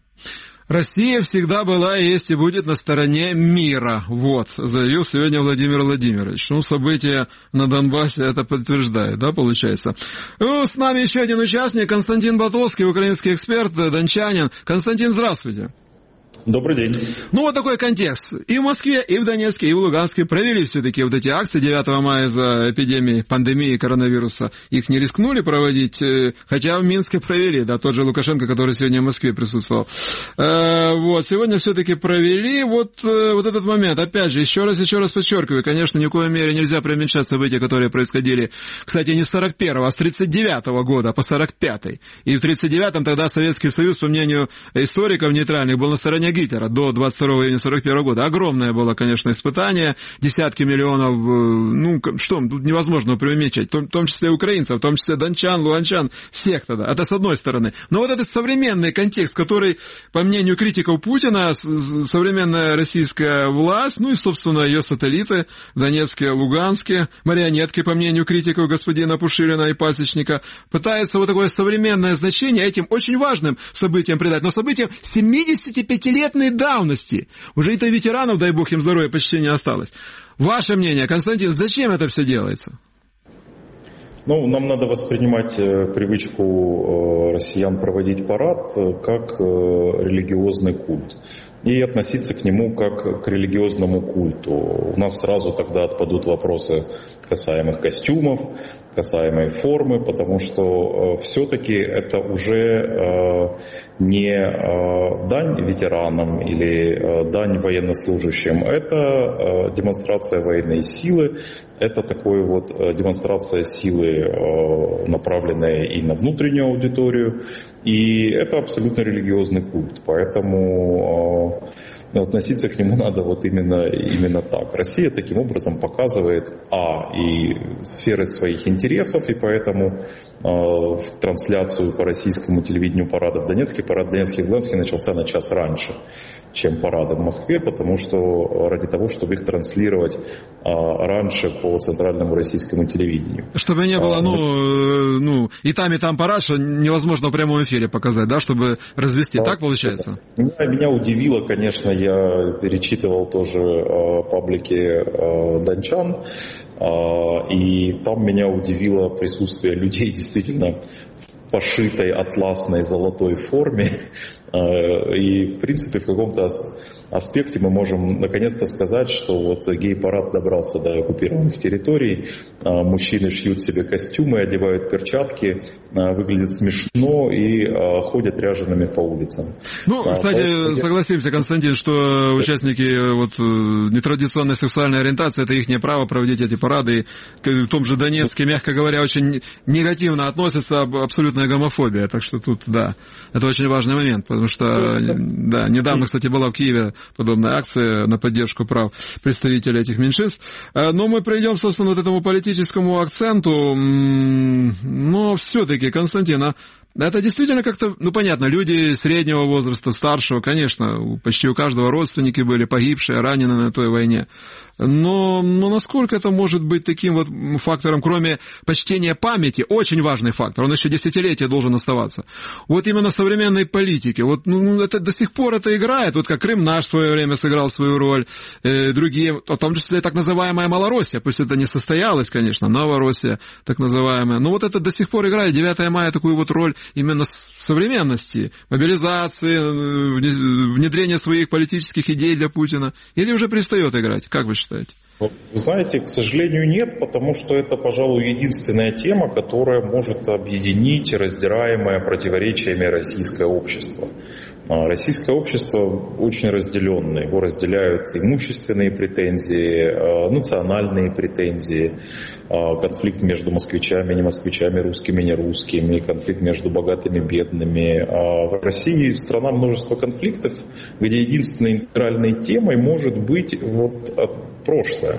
[SPEAKER 2] Россия всегда была, есть и будет на стороне мира. Вот, заявил сегодня Владимир Владимирович. Ну, события на Донбассе это подтверждает, да, получается? Ну, с нами еще один участник, Константин Батовский, украинский эксперт, дончанин. Константин, здравствуйте.
[SPEAKER 22] Добрый день.
[SPEAKER 2] Ну, вот такой контекст. И в Москве, и в Донецке, и в Луганске провели все-таки вот эти акции девятого мая из-за эпидемии, пандемии коронавируса. Их не рискнули проводить, хотя в Минске провели, да, тот же Лукашенко, который сегодня в Москве присутствовал. Э, вот, сегодня все-таки провели вот, вот этот момент. Опять же, еще раз, еще раз подчеркиваю, конечно, ни в коей мере нельзя преуменьшать события, которые происходили, кстати, не с сорок первого, а с тридцать девятого года, а по сорок пятый. И в тридцать девятом тогда Советский Союз, по мнению историков нейтральных, был на стороне Гитлера до двадцать второго июня сорок первого года. Огромное было, конечно, испытание, десятки миллионов, ну, что, тут невозможно преуменьшать, в том числе украинцев, в том числе дончан, луганчан, всех тогда. Это с одной стороны. Но вот этот современный контекст, который, по мнению критиков Путина, современная российская власть, ну и, собственно, ее сателлиты в Донецке, Луганске, марионетки, по мнению критиков господина Пушилина и Пасечника, пытаются вот такое современное значение этим очень важным событиям придать. Но событиям семидесятипятилетней давности. Уже это ветеранов, дай бог им здоровья, почти не осталось. Ваше мнение, Константин, зачем это все делается?
[SPEAKER 22] Ну, нам надо воспринимать привычку россиян проводить парад как религиозный культ. И относиться к нему как к религиозному культу. У нас сразу тогда отпадут вопросы касаемых костюмов, касаемой формы, потому что все-таки это уже не дань ветеранам или дань военнослужащим, это демонстрация военной силы, это такой вот демонстрация силы, направленная и на внутреннюю аудиторию, и это абсолютно религиозный культ, поэтому относиться к нему надо вот именно, именно так. Россия таким образом показывает, а, и сферы своих интересов, и поэтому э, в трансляцию по российскому телевидению парада в Донецке, парад в Донецке и Луганске начался на час раньше, чем парады в Москве, потому что ради того, чтобы их транслировать э, раньше по центральному российскому телевидению.
[SPEAKER 2] Чтобы не было, а, ну, э, ну, и там, и там парад, что невозможно в прямом эфире показать, да, чтобы развести. А, так получается?
[SPEAKER 22] Меня, меня удивило, конечно, я перечитывал тоже э, паблики э, дончан, э, и там меня удивило присутствие людей действительно в пошитой атласной золотой форме, э, и в принципе в каком-то аспекте мы можем наконец-то сказать, что вот гей-парад добрался до оккупированных территорий, мужчины шьют себе костюмы, одевают перчатки, выглядит смешно и ходят ряжеными по улицам.
[SPEAKER 2] Ну, кстати, поэтому... согласимся, Константин, что участники вот, нетрадиционной сексуальной ориентации, это их право проводить эти парады. И в том же Донецке, мягко говоря, очень негативно относится абсолютная гомофобия. Так что тут, да, это очень важный момент, потому что, да, недавно, кстати, была в Киеве подобная акция на поддержку прав представителей этих меньшинств. Но мы придем, собственно, вот этому политическому акценту. Но все-таки, Константин, а это действительно как-то, ну, понятно, люди среднего возраста, старшего, конечно, почти у каждого родственники были погибшие, ранены на той войне. Но, но насколько это может быть таким вот фактором, кроме почтения памяти, очень важный фактор, он еще десятилетия должен оставаться. Вот именно современной политики, вот, ну, это до сих пор это играет, вот как Крым наш в свое время сыграл свою роль, э, другие, в том числе так называемая Малороссия, пусть это не состоялось, конечно, Новороссия, так называемая, но вот это до сих пор играет, девятое мая такую вот роль именно в современности, мобилизации, внедрения своих политических идей для Путина, или уже перестает играть, как вы считаете?
[SPEAKER 22] Вы знаете, к сожалению, нет, потому что это, пожалуй, единственная тема, которая может объединить раздираемое противоречиями российское общество. Российское общество очень разделенное. Его разделяют имущественные претензии, национальные претензии, конфликт между москвичами, не москвичами, русскими, не русскими, конфликт между богатыми и бедными. В России страна множества конфликтов, где единственной интегральной темой может быть вот прошлое.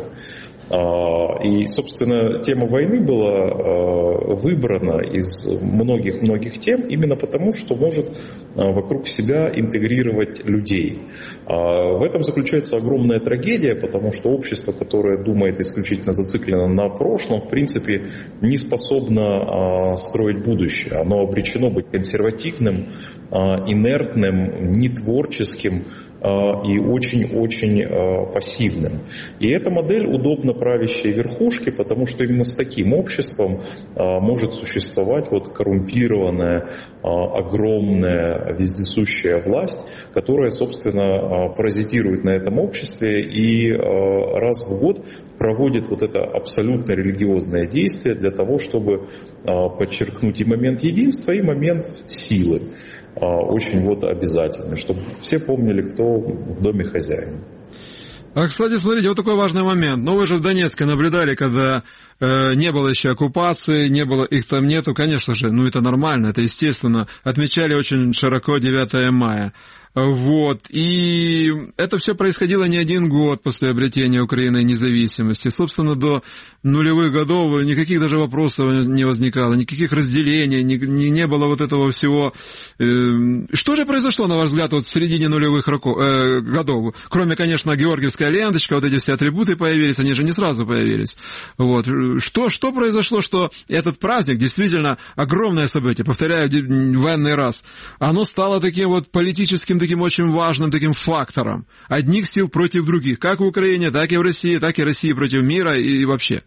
[SPEAKER 22] И, собственно, тема войны была выбрана из многих-многих тем именно потому, что может вокруг себя интегрировать людей. В этом заключается огромная трагедия, потому что общество, которое думает исключительно зациклено на прошлом, в принципе, не способно строить будущее. Оно обречено быть консервативным, инертным, нетворческим и очень-очень пассивным. И эта модель удобна правящей верхушке, потому что именно с таким обществом может существовать вот коррумпированная, огромная, вездесущая власть, которая, собственно, паразитирует на этом обществе и раз в год проводит вот это абсолютно религиозное действие для того, чтобы подчеркнуть и момент единства, и момент силы. Очень вот обязательно, чтобы все помнили, кто в доме хозяин.
[SPEAKER 2] А, кстати, смотрите, вот такой важный момент. Ну, вы же в Донецке наблюдали, когда э, не было еще оккупации, не было, их там нету, конечно же, ну, это нормально, это естественно. Отмечали очень широко девятое мая. Вот, и это все происходило не один год после обретения Украины независимости. Собственно, до нулевых годов никаких даже вопросов не возникало, никаких разделений, не, не было вот этого всего. Что же произошло, на ваш взгляд, вот в середине нулевых годов? Кроме, конечно, георгиевская ленточка, вот эти все атрибуты появились, они же не сразу появились. Вот. Что, что произошло, что этот праздник, действительно огромное событие, повторяю в энный раз, оно стало таким вот политическим, таким очень важным таким фактором. Одних сил против других. Как в Украине, так и в России, так и Россия против мира и, и вообще.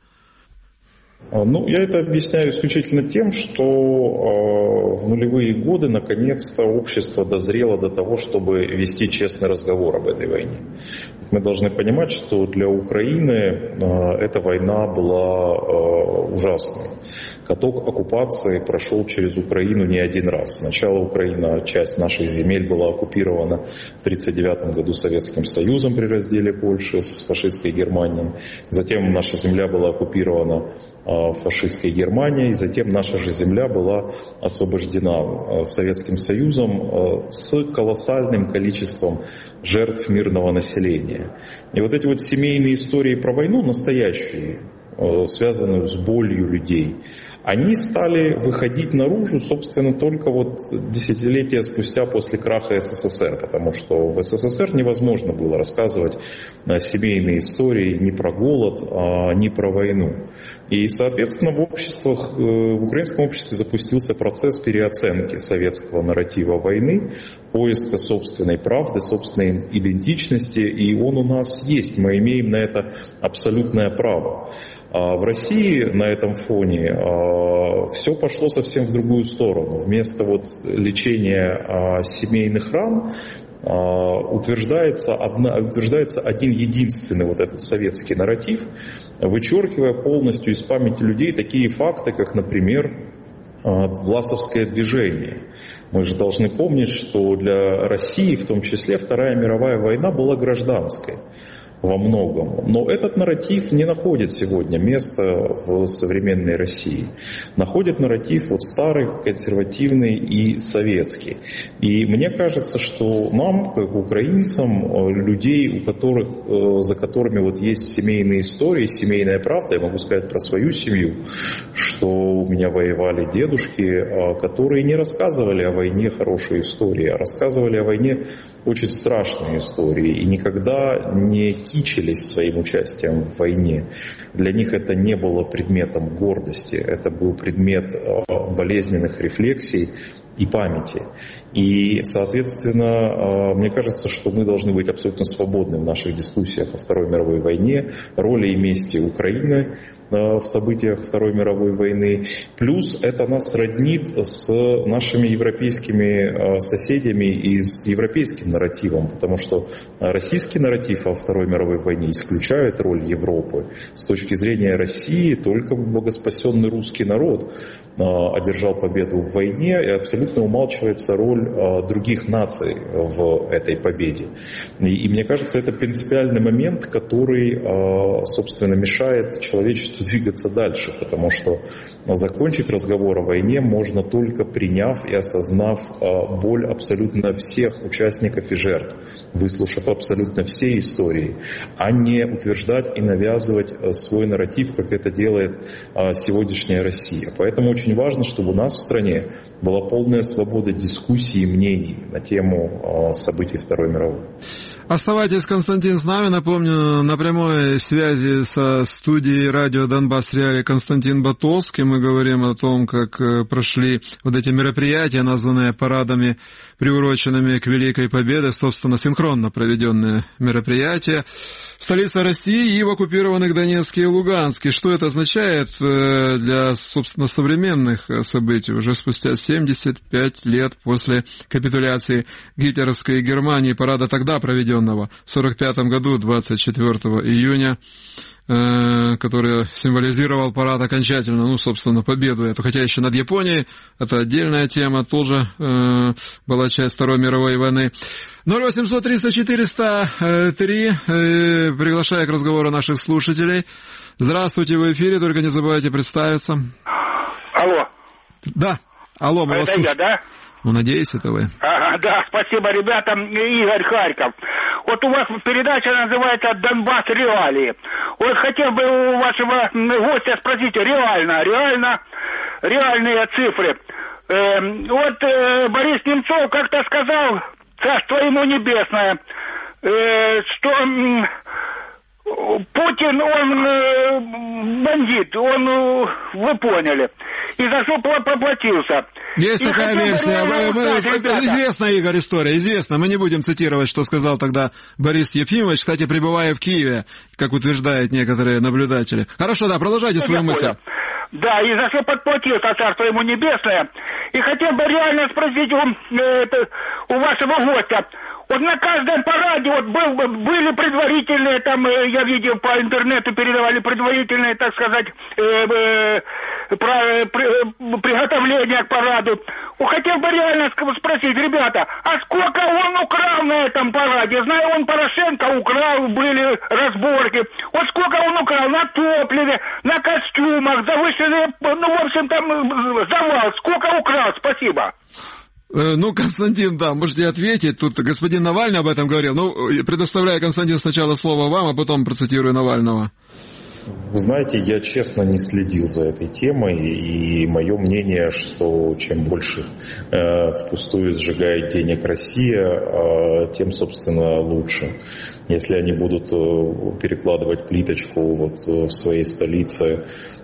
[SPEAKER 22] Ну, я это объясняю исключительно тем, что э, в нулевые годы наконец-то общество дозрело до того, чтобы вести честный разговор об этой войне. Мы должны понимать, что для Украины э, эта война была э, ужасной. Каток оккупации прошел через Украину не один раз. Сначала Украина, часть наших земель была оккупирована в тысяча девятьсот тридцать девятом году Советским Союзом при разделе Польши с фашистской Германией. Затем наша земля была оккупирована фашистской Германией. Затем наша же земля была освобождена Советским Союзом с колоссальным количеством жертв мирного населения. И вот эти вот семейные истории про войну, настоящие, связанные с болью людей, они стали выходить наружу, собственно, только вот десятилетия спустя после краха СССР, потому что в СССР невозможно было рассказывать семейные истории ни про голод, ни про войну. И, соответственно, в обществах, в украинском обществе запустился процесс переоценки советского нарратива войны, поиска собственной правды, собственной идентичности, и он у нас есть, мы имеем на это абсолютное право. В России на этом фоне все пошло совсем в другую сторону. Вместо вот лечения семейных ран утверждается, одна, утверждается один единственный вот этот советский нарратив, вычеркивая полностью из памяти людей такие факты, как, например, Власовское движение. Мы же должны помнить, что для России, в том числе, Вторая мировая война была гражданской во многом. Но этот нарратив не находит сегодня места в современной России. Находит нарратив вот старый, консервативный и советский. И мне кажется, что нам, как украинцам, людей, у которых, за которыми вот есть семейные истории, семейная правда, я могу сказать про свою семью, что у меня воевали дедушки, которые не рассказывали о войне хорошие истории, а рассказывали о войне очень страшные истории и никогда не кичились своим участием в войне. Для них это не было предметом гордости, это был предмет болезненных рефлексий и памяти. И, соответственно, мне кажется, что мы должны быть абсолютно свободны в наших дискуссиях о Второй мировой войне, роли и месте Украины в событиях Второй мировой войны. Плюс это нас роднит с нашими европейскими соседями и с европейским нарративом, потому что российский нарратив о Второй мировой войне исключает роль Европы. С точки зрения России только богоспасенный русский народ одержал победу в войне, и абсолютно умалчивается роль других наций в этой победе. И, и мне кажется, это принципиальный момент, который, собственно, мешает человечеству двигаться дальше, потому что закончить разговор о войне можно только приняв и осознав боль абсолютно всех участников и жертв, выслушав абсолютно все истории, а не утверждать и навязывать свой нарратив, как это делает сегодняшняя Россия. Поэтому очень важно, чтобы у нас в стране была полная свобода дискуссий и мнений на тему событий Второй мировой.
[SPEAKER 2] Оставайтесь, Константин, с нами. Напомню, на прямой связи со студией радио «Донбасс Реалии» Константин Батолский. Мы говорим о том, как прошли вот эти мероприятия, названные парадами, приуроченными к Великой Победе, собственно, синхронно проведенные мероприятия в столице России и в оккупированных Донецке и Луганске. Что это означает для, собственно, современных событий уже спустя семьдесят пять лет после капитуляции гитлеровской Германии, парада тогда проведенного в сорок пятом году, двадцать четвёртого июня, э, который символизировал парад окончательно, ну, собственно, победу эту, хотя еще над Японией, это отдельная тема, тоже э, была часть Второй мировой войны. ноль восемьсот триста четыреста три, э, приглашаю к разговору наших слушателей. Здравствуйте, в эфире, только не забывайте представиться.
[SPEAKER 4] Алло.
[SPEAKER 2] Да, алло, мы вас
[SPEAKER 4] слушаем. Это я, да?
[SPEAKER 2] Ну, надеюсь, это вы.
[SPEAKER 4] Ага, да, спасибо, ребята. Игорь, Харьков. Вот у вас передача называется «Донбасс Реалии». Вот хотел бы у вашего гостя спросить, реально, реально, реальные цифры. Э, вот э, Борис Немцов как-то сказал, царство ему небесное, э, что э, Путин, он э, бандит, он, э, вы поняли. И за что поплатился.
[SPEAKER 2] Есть
[SPEAKER 4] и
[SPEAKER 2] такая версия.
[SPEAKER 4] Узнать,
[SPEAKER 2] известна, Игорь, история, известна. Мы не будем цитировать, что сказал тогда Борис Ефимович, кстати, пребывая в Киеве, как утверждают некоторые наблюдатели. Хорошо, да, продолжайте свою мысль.
[SPEAKER 4] Да, и за что подплатился царство ему небесное. И хотел бы реально спросить у, э, у вашего гостя. Вот на каждом параде вот был, были предварительные, там, э, я видел по интернету, передавали предварительные, так сказать, э, э, про, при, приготовления к параду. Вот хотел бы реально спросить, ребята, а сколько он украл на этом параде? Знаю, он Порошенко украл, были разборки. Вот сколько он украл на топливе, на костюмах, завышенные, ну, в общем, там, завал. Сколько украл? Спасибо.
[SPEAKER 2] Ну, Константин, да, можете ответить. Тут господин Навальный об этом говорил. Ну, предоставляю, Константин, сначала слово вам, а потом процитирую Навального.
[SPEAKER 22] Вы знаете, я честно не следил за этой темой, и мое мнение, что чем больше э, впустую сжигает денег Россия, э, тем, собственно, лучше. Если они будут э, перекладывать плиточку вот, в своей столице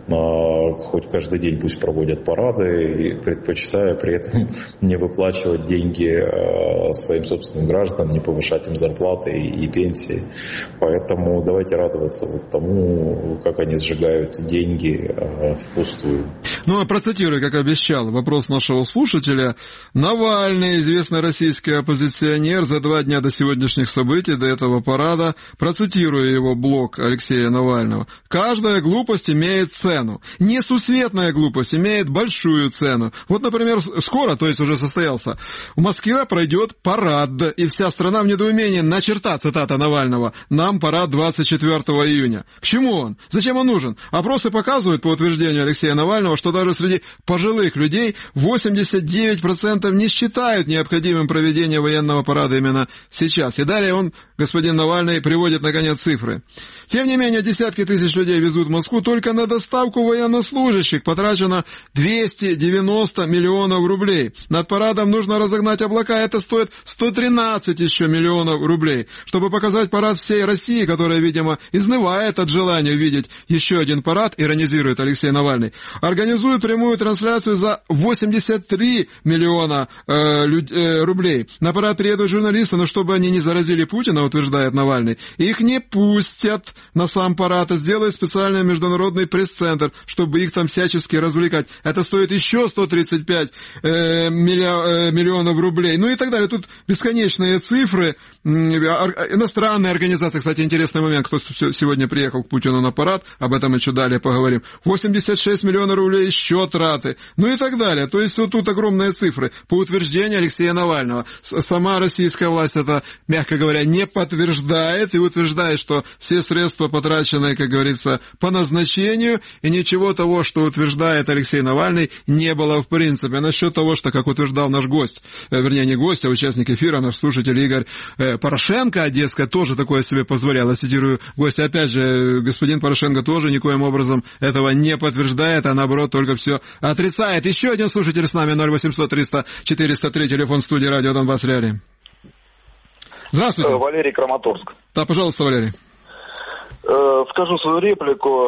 [SPEAKER 22] хоть каждый день пусть проводят парады, предпочитая при этом не выплачивать деньги своим собственным гражданам, не повышать им зарплаты и пенсии. Поэтому давайте радоваться вот тому, как они сжигают деньги впустую.
[SPEAKER 2] Ну, а процитирую, как обещал, вопрос нашего слушателя. Навальный, известный российский оппозиционер, за два дня до сегодняшних событий, до этого парада, процитирую его блог Алексея Навального. Каждая глупость имеет цену. Несусветная глупость имеет большую цену. Вот, например, скоро, то есть уже состоялся, в Москве пройдет парад, и вся страна в недоумении. На черта, цитата Навального, нам парад двадцать четвёртого июня. К чему он? Зачем он нужен? Опросы показывают, по утверждению Алексея Навального, что даже среди пожилых людей восемьдесят девять процентов не считают необходимым проведение военного парада именно сейчас. И далее он, господин Навальный, приводит, наконец, цифры. Тем не менее, десятки тысяч людей везут в Москву, только на доставку военнослужащих потрачено двести девяносто миллионов рублей. Над парадом нужно разогнать облака, это стоит сто тринадцать еще миллионов рублей. Чтобы показать парад всей России, которая, видимо, изнывает от желания увидеть еще один парад, иронизирует Алексей Навальный, организует прямую трансляцию за восемьдесят три миллиона э, люд, э, рублей. На парад приедут журналисты, но чтобы они не заразили Путина, утверждает Навальный, их не пустят на сам парад, а сделают специальный международный пресс-центр, чтобы их там всячески развлекать. Это стоит еще сто тридцать пять э, миллион, э, миллионов рублей. Ну и так далее. Тут бесконечные цифры. Иностранные организации, кстати, интересный момент, кто сегодня приехал к Путину на парад, об этом еще далее поговорим. восемьдесят шесть миллионов рублей еще траты. Ну и так далее. То есть вот тут огромные цифры. По утверждению Алексея Навального. Сама российская власть это, мягко говоря, не подтверждает и утверждает, что все средства потраченные, как говорится, по назначению, и ничего того, что утверждает Алексей Навальный, не было в принципе. А насчет того, что, как утверждал наш гость, вернее, не гость, а участник эфира, наш слушатель Игорь Порошенко, Одесска, тоже такое себе позволял. Я цитирую гостя, опять же, господин Порошенко тоже никоим образом этого не подтверждает, а наоборот только все отрицает. Еще один слушатель с нами, ноль восемьсот триста четыреста три, телефон студии радио Донбасс Реалии. Здравствуйте.
[SPEAKER 5] Валерий, Краматорск.
[SPEAKER 2] Да, пожалуйста, Валерий.
[SPEAKER 5] Скажу свою реплику.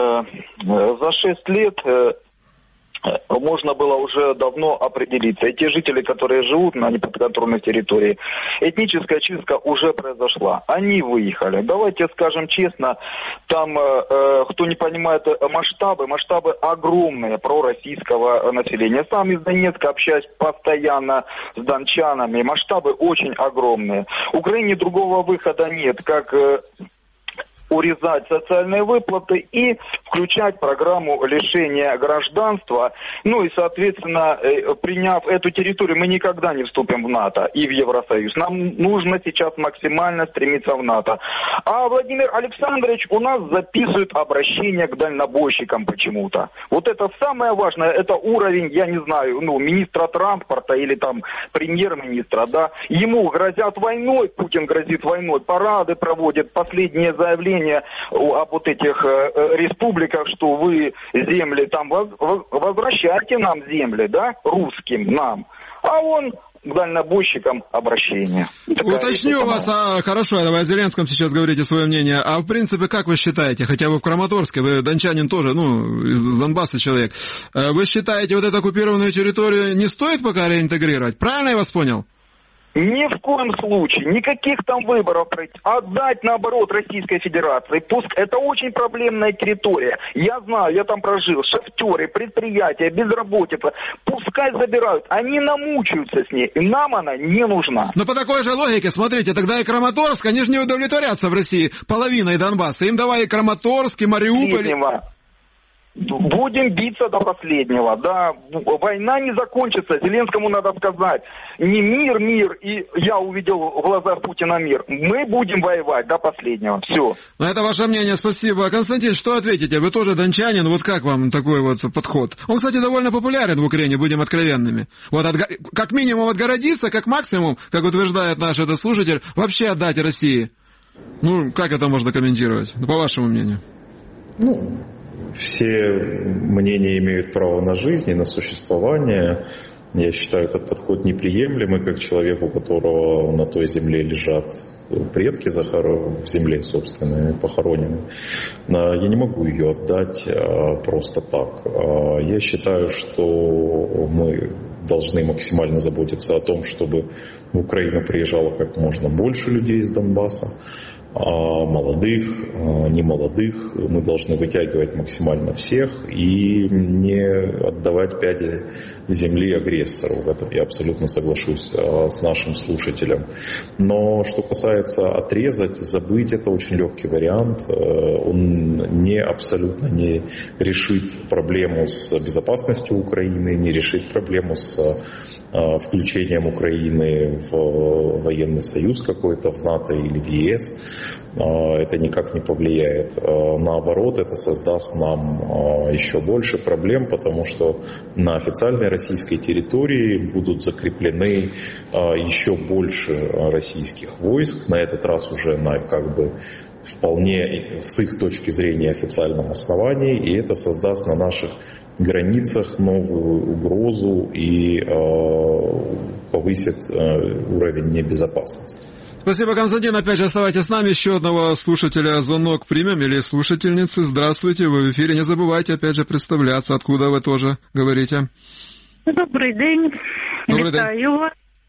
[SPEAKER 5] За шесть лет можно было уже давно определиться. И те жители, которые живут на неподконтрольной территории, этническая чистка уже произошла. Они выехали. Давайте скажем честно, там, э, кто не понимает масштабы, масштабы огромные пророссийского населения. Сам из Донецка общаюсь постоянно с дончанами. Масштабы очень огромные. Украине другого выхода нет, как... Э, урезать социальные выплаты и включать программу лишения гражданства. Ну и, соответственно, приняв эту территорию, мы никогда не вступим в НАТО и в Евросоюз. Нам нужно сейчас максимально стремиться в НАТО. А Владимир Александрович у нас записывает обращение к дальнобойщикам почему-то. Вот это самое важное, это уровень, я не знаю, ну, министра транспорта или там премьер-министра, да. Ему грозят войной, Путин грозит войной, парады проводит, последние заявления об вот этих э, республиках, что вы земли там воз, возвращайте нам земли, да, русским нам. А он к дальнобойщикам обращение. Такая
[SPEAKER 2] Уточню вас, а, хорошо, давай о Зеленском сейчас говорите свое мнение. А в принципе, как вы считаете, хотя вы в Краматорске, вы дончанин тоже, ну, из Донбасса человек, вы считаете, вот эту оккупированную территорию не стоит пока реинтегрировать? Правильно я вас понял?
[SPEAKER 5] Ни в коем случае, никаких там выборов пройти. Отдать, наоборот, Российской Федерации. Пуск, это очень проблемная территория. Я знаю, я там прожил. Шахтеры, предприятия, безработица. Пускай забирают. Они намучаются с ней. И нам она не нужна.
[SPEAKER 2] Но по такой же логике, смотрите, тогда и Краматорск, они же не удовлетворятся в России половиной Донбасса. Им давай и Краматорск, и Мариуполь.
[SPEAKER 5] Будем биться до последнего, да. Война не закончится. Зеленскому надо сказать. Не мир, мир, и я увидел в глазах Путина мир. Мы будем воевать до последнего. Все.
[SPEAKER 2] Ну, это ваше мнение, спасибо. Константин, что ответите? Вы тоже дончанин, вот как вам такой вот подход? Он, кстати, довольно популярен в Украине, будем откровенными. Вот от, как минимум отгородиться, как максимум, как утверждает наш этот слушатель, вообще отдать России. Ну, как это можно комментировать, по вашему мнению?
[SPEAKER 22] Ну... Все мнения имеют право на жизнь и на существование. Я считаю этот подход неприемлемый, как человек, у которого на той земле лежат предки в земле, собственно, похоронены. Я не могу ее отдать просто так. Я считаю, что мы должны максимально заботиться о том, чтобы в Украину приезжало как можно больше людей из Донбасса, молодых, немолодых. Мы должны вытягивать максимально всех и не отдавать пяди земли агрессору. В этом я абсолютно соглашусь с нашим слушателем. Но что касается отрезать, забыть, это очень легкий вариант. Он не, абсолютно не решит проблему с безопасностью Украины, не решит проблему с включением Украины в военный союз какой-то, в НАТО или в ЕС. Это никак не повлияет. Наоборот, это создаст нам еще больше проблем, потому что на официальной российской территории будут закреплены еще больше российских войск, на этот раз уже на как бы вполне с их точки зрения официальном основании, и это создаст на наших границах новую угрозу и э, повысит э, уровень небезопасности.
[SPEAKER 2] Спасибо, Константин. Опять же, оставайтесь с нами. Еще одного слушателя звонок примем или слушательницы. Здравствуйте, вы в эфире. Не забывайте, опять же, представляться, откуда вы тоже говорите.
[SPEAKER 8] Добрий день.
[SPEAKER 2] Добрий
[SPEAKER 8] Вітаю вас.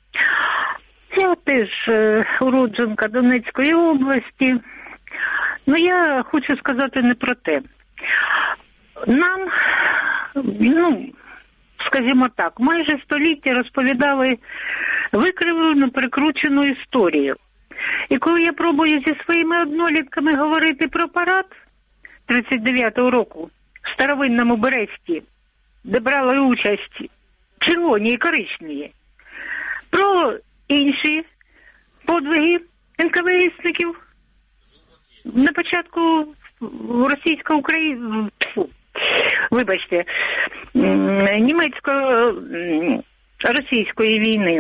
[SPEAKER 8] Я теж уродженка Донецької області. Ну, я хочу сказати не про те. Нам, ну, скажімо так, майже століття розповідали викривлену, прикручену історію. І коли я пробую зі своїми однолітками говорити про парад тридцять дев'ятого року в старовинному Бересті, де брали участь червоні і коричневі, про інші подвиги ен ка ве есників на початку російсько-української, вибачте, німецько-російської війни.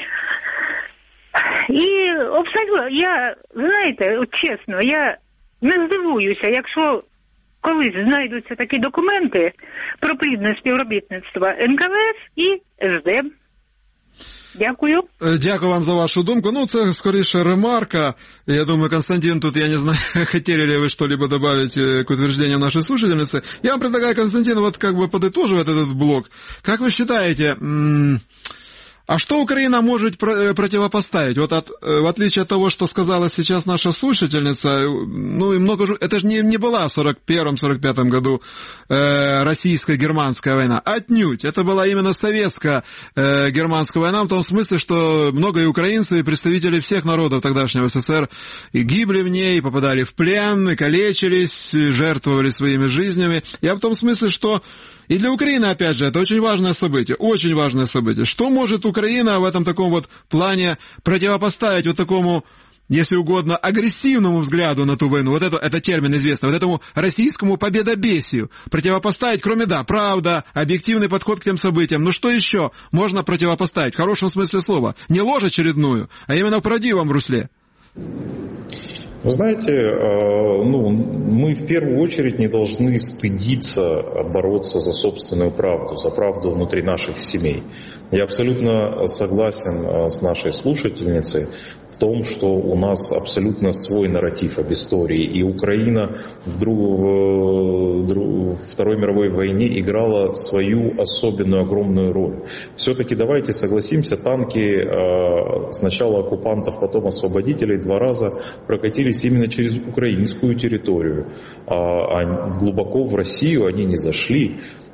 [SPEAKER 8] І абсолютно, я, знаєте, от чесно, я не здивуюся, якщо колись знайдуться такі документи про плідне співробітництво ен ка ве ес і ес де. Дякую.
[SPEAKER 2] Дякую вам за вашу думку. Ну, це скоріше ремарка. Я думаю, Константин, тут, я не знаю, хотели ли вы что-либо добавить к утверждению нашей слушательницы. Я вам предлагаю, Константин, вот как бы подытоживать этот блок. Как вы считаете, а что Украина может противопоставить? Вот от, в отличие от того, что сказала сейчас наша слушательница, ну и много же, это же не, не была в сорок первом — сорок пятом году э, российско-германская война. Отнюдь. Это была именно советско-германская война в том смысле, что много и украинцев, и представители всех народов тогдашнего эс эс эс эр и гибли в ней, и попадали в плен, и калечились, и жертвовали своими жизнями. Я в том смысле, что и для Украины, опять же, это очень важное событие, очень важное событие. Что может Украина в этом таком вот плане противопоставить вот такому, если угодно, агрессивному взгляду на ту войну? Вот это, это термин известный, вот этому российскому победобесию противопоставить, кроме, да, правда, объективный подход к тем событиям. Ну что еще можно противопоставить, в хорошем смысле слова? Не ложь очередную, а именно в правдивом русле.
[SPEAKER 22] Вы знаете, ну, мы в первую очередь не должны стыдиться бороться за собственную правду, за правду внутри наших семей. Я абсолютно согласен с нашей слушательницей в том, что у нас абсолютно свой нарратив об истории, и Украина в, друг, в Второй мировой войне играла свою особенную огромную роль. Все-таки давайте согласимся, танки сначала оккупантов, потом освободителей два раза прокатились именно через украинскую территорию, а глубоко в Россию они не зашли.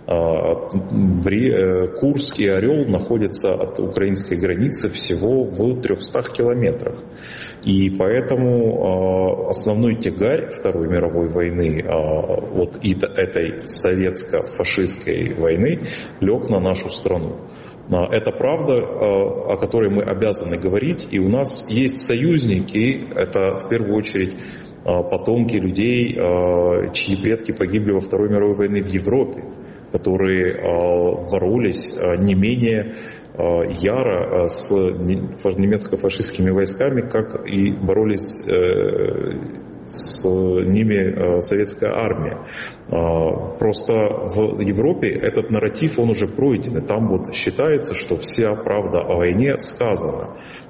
[SPEAKER 22] Курск и Орел находятся от украинской границы всего в трехстах километрах. И поэтому основной тягарь Второй мировой войны от этой советско-фашистской войны лег на нашу страну. Это правда, о которой мы обязаны говорить, и у нас есть союзники, это в первую очередь потомки людей, чьи предки погибли во Второй мировой войне в Европе, которые боролись не менее яро с немецко-фашистскими войсками, как и боролись с ними советская армия. Просто в Европе этот нарратив, он уже пройден, и там вот считается, что вся правда о войне сказана.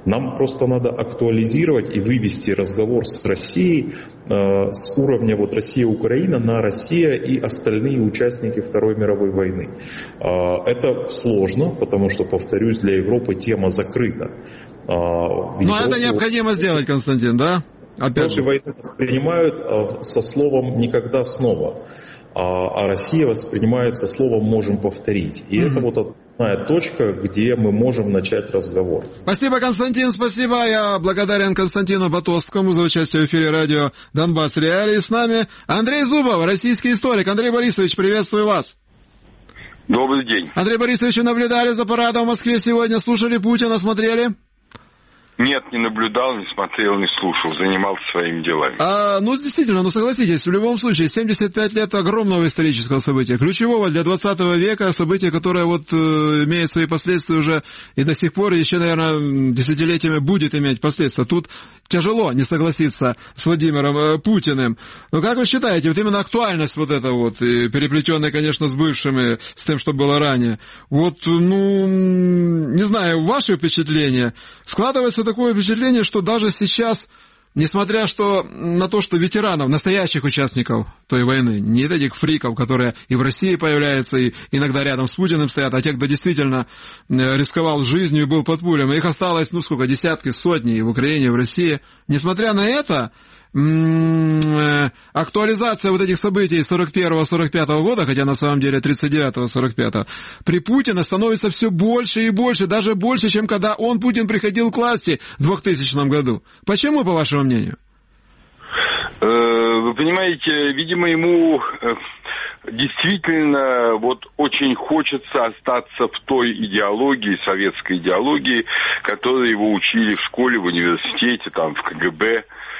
[SPEAKER 22] Нам просто надо актуализировать и вывести разговор с Россией э, с уровня вот Россия-Украина на Россия и остальные участники Второй мировой войны. Э, это сложно, потому что, повторюсь, для Европы тема закрыта. Э,
[SPEAKER 2] Но Европу... это необходимо сделать, Константин, да? Опять же.
[SPEAKER 22] Войну воспринимают э, со словом «никогда снова». А Россия воспринимается словом «можем повторить». И mm-hmm. это вот одна точка, где мы можем начать разговор.
[SPEAKER 2] Спасибо, Константин, спасибо. Я благодарен Константину Батовскому за участие в эфире радио «Донбасс Реалии». С нами Андрей Зубов, российский историк. Андрей Борисович, приветствую вас.
[SPEAKER 11] Добрый день.
[SPEAKER 2] Андрей Борисович, наблюдали за парадом в Москве сегодня? Слушали Путина, смотрели?
[SPEAKER 11] Нет, не наблюдал, не смотрел, не слушал, занимался своими делами.
[SPEAKER 2] А, ну, действительно, ну согласитесь, в любом случае, семьдесят пять лет огромного исторического события, ключевого для двадцатого века, события, которое вот э, имеет свои последствия уже и до сих пор, еще, наверное, десятилетиями будет иметь последствия. Тут тяжело не согласиться с Владимиром э, Путиным. Но как вы считаете, вот именно актуальность вот эта вот, и переплетенная, конечно, с бывшими, с тем, что было ранее, вот, ну, не знаю, ваши впечатления, складывается такое впечатление, что даже сейчас, несмотря что, на то, что ветеранов, настоящих участников той войны, не этих фриков, которые и в России появляются, и иногда рядом с Путиным стоят, а те, кто действительно рисковал жизнью и был под пулями, их осталось, ну сколько, десятки, сотни и в Украине, и в России. Несмотря на это, актуализация вот этих событий сорок первого сорок пятого года, хотя на самом деле тридцать девятого сорок пятого, при Путине становится все больше и больше, даже больше, чем когда он, Путин, приходил к власти в двухтысячном году. Почему, по вашему мнению?
[SPEAKER 11] Вы понимаете, видимо, ему действительно вот очень хочется остаться в той идеологии, советской идеологии, которой его учили в школе, в университете, там, в ка гэ бэ.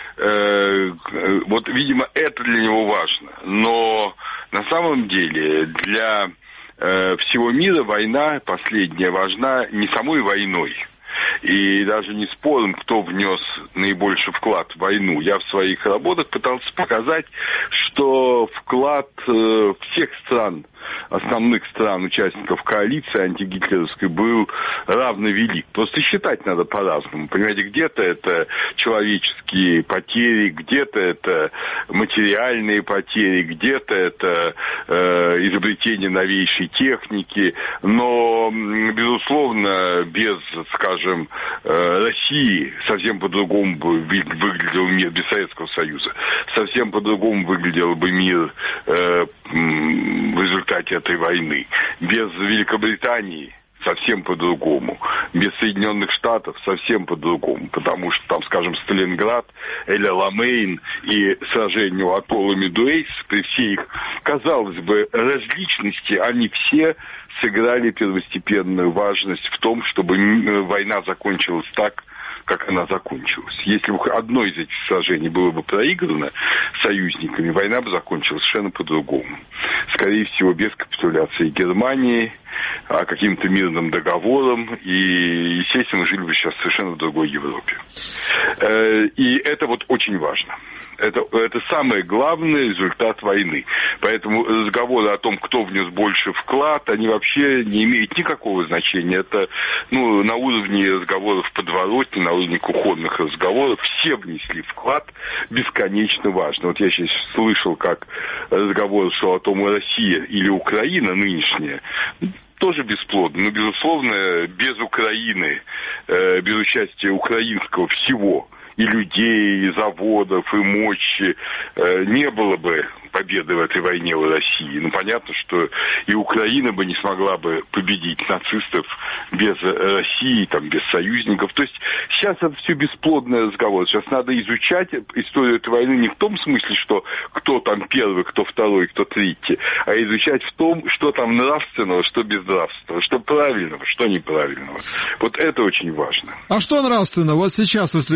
[SPEAKER 11] Вот, видимо, это для него важно. Но на самом деле для э, всего мира война последняя важна не самой войной. И даже не спорим, кто внес наибольший вклад в войну. Я в своих работах пытался показать, что вклад э, всех стран, основных стран, участников коалиции антигитлеровской, был равно велик. Просто считать надо по-разному. Понимаете, где-то это человеческие потери, где-то это материальные потери, где-то это э, изобретение новейшей техники. Но, безусловно, без, скажем, э, России совсем по-другому бы выглядел мир, без Советского Союза. Совсем по-другому выглядел бы мир э, в результате этой войны. Без Великобритании совсем по-другому. Без Соединенных Штатов совсем по-другому. Потому что там, скажем, Сталинград, Эль-Аламейн и сражение у атолла Медуэйс, при всей их, казалось бы, различности, они все сыграли первостепенную важность в том, чтобы война закончилась так, как она закончилась. Если бы одно из этих сражений было бы проиграно союзниками, война бы закончилась совершенно по-другому. Скорее всего, без капитуляции Германии, а каким-то мирным договором, и, естественно, мы жили бы сейчас совершенно в другой Европе. И это вот очень важно. Это, это самый главный результат войны. Поэтому разговоры о том, кто внес больше вклад, они вообще не имеют никакого значения. Это, ну, на уровне разговоров в подворотне, на уровне кухонных разговоров все внесли вклад, бесконечно важно. Вот я сейчас слышал, как разговор шел о том, Россия или Украина нынешняя, тоже бесплодно. Но, безусловно, без Украины, э, без участия украинского всего, и людей, и заводов, и мощи, э, не было бы победы в этой войне в России. Ну, понятно, что и Украина бы не смогла бы победить нацистов без России, там, без союзников. То есть сейчас это все бесплодный разговор. Сейчас надо изучать историю этой войны не в том смысле, что кто там первый, кто второй, кто третий, а изучать в том, что там нравственного, что безнравственного, что правильного, что неправильного. Вот это очень важно.
[SPEAKER 2] А что нравственно? Вот сейчас, если посмотреть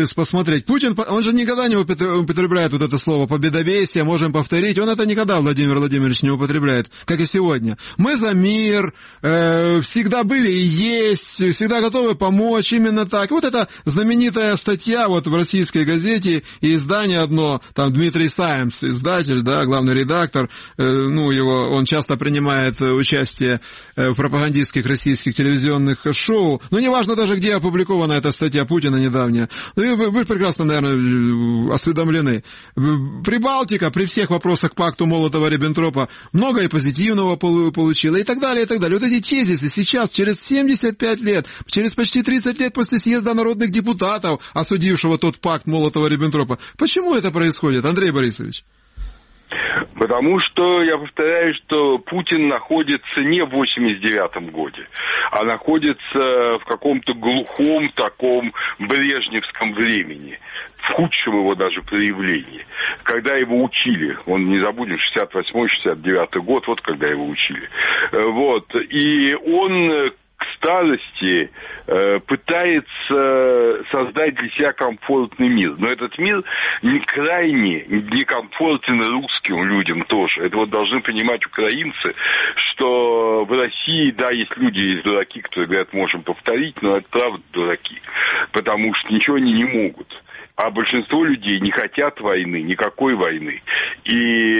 [SPEAKER 2] смотреть. Путин, он же никогда не употребляет вот это слово «победовесие», можем повторить. Он это никогда, Владимир Владимирович, не употребляет, как и сегодня. Мы за мир, э, всегда были и есть, всегда готовы помочь, именно так. Вот эта знаменитая статья вот в российской газете и издание одно, там Дмитрий Саемс, издатель, да, главный редактор, э, ну, его, он часто принимает участие в пропагандистских российских телевизионных шоу. Ну, неважно даже, где опубликована эта статья Путина недавняя. Ну, вы, вы прекрасно, наверное, осведомлены. Прибалтика при всех вопросах к пакту Молотова-Риббентропа много и позитивного получила, и так далее, и так далее. Вот эти тезисы сейчас, через семьдесят пять лет, через почти тридцать лет после съезда народных депутатов, осудившего тот пакт Молотова-Риббентропа, почему это происходит, Андрей Борисович?
[SPEAKER 11] Потому что, я повторяю, что Путин находится не в восемьдесят девятом годе, а находится в каком-то глухом таком брежневском времени, в худшем его даже проявлении. Когда его учили, он, не забудем, шестьдесят восьмой — шестьдесят девятый год, вот когда его учили. Вот, и он к старости э, пытается создать для себя комфортный мир. Но этот мир не крайне некомфортен русским людям тоже. Это вот должны понимать украинцы, что в России, да, есть люди, есть дураки, которые говорят, можем повторить, но это правда дураки. Потому что ничего они не могут. А большинство людей не хотят войны, никакой войны. И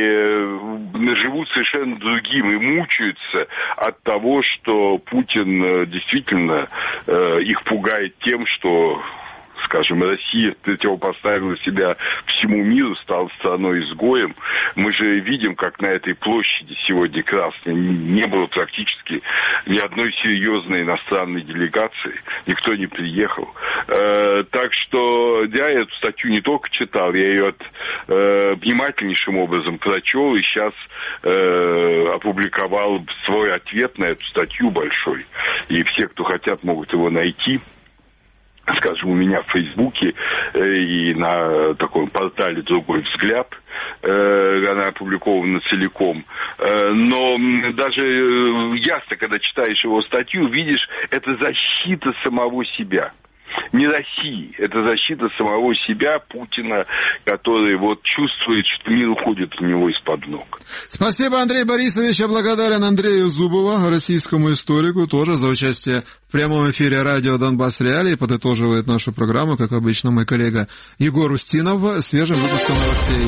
[SPEAKER 11] живут совершенно другим и мучаются от того, что Путин действительно их пугает тем, что, скажем, Россия противопоставила себя всему миру, стала страной-изгоем. Мы же видим, как на этой площади сегодня красной не было практически ни одной серьезной иностранной делегации. Никто не приехал. Э, так что я эту статью не только читал, я ее э, внимательнейшим образом прочел и сейчас э, опубликовал свой ответ на эту статью большой. И все, кто хотят, могут его найти. Скажем, у меня в Фейсбуке э, и на таком портале «Другой взгляд» э, она опубликована целиком. Э, но даже э, ясно, когда читаешь его статью, видишь, это защита самого себя. Не России, это защита самого себя, Путина, который вот чувствует, что мир уходит у него из-под ног.
[SPEAKER 2] Спасибо, Андрей Борисович. Я благодарен Андрею Зубову, российскому историку, тоже за участие в прямом эфире радио «Донбасс Реалии». Подытоживает нашу программу, как обычно, мой коллега Егор Устинов. Свежим выпуском новостей.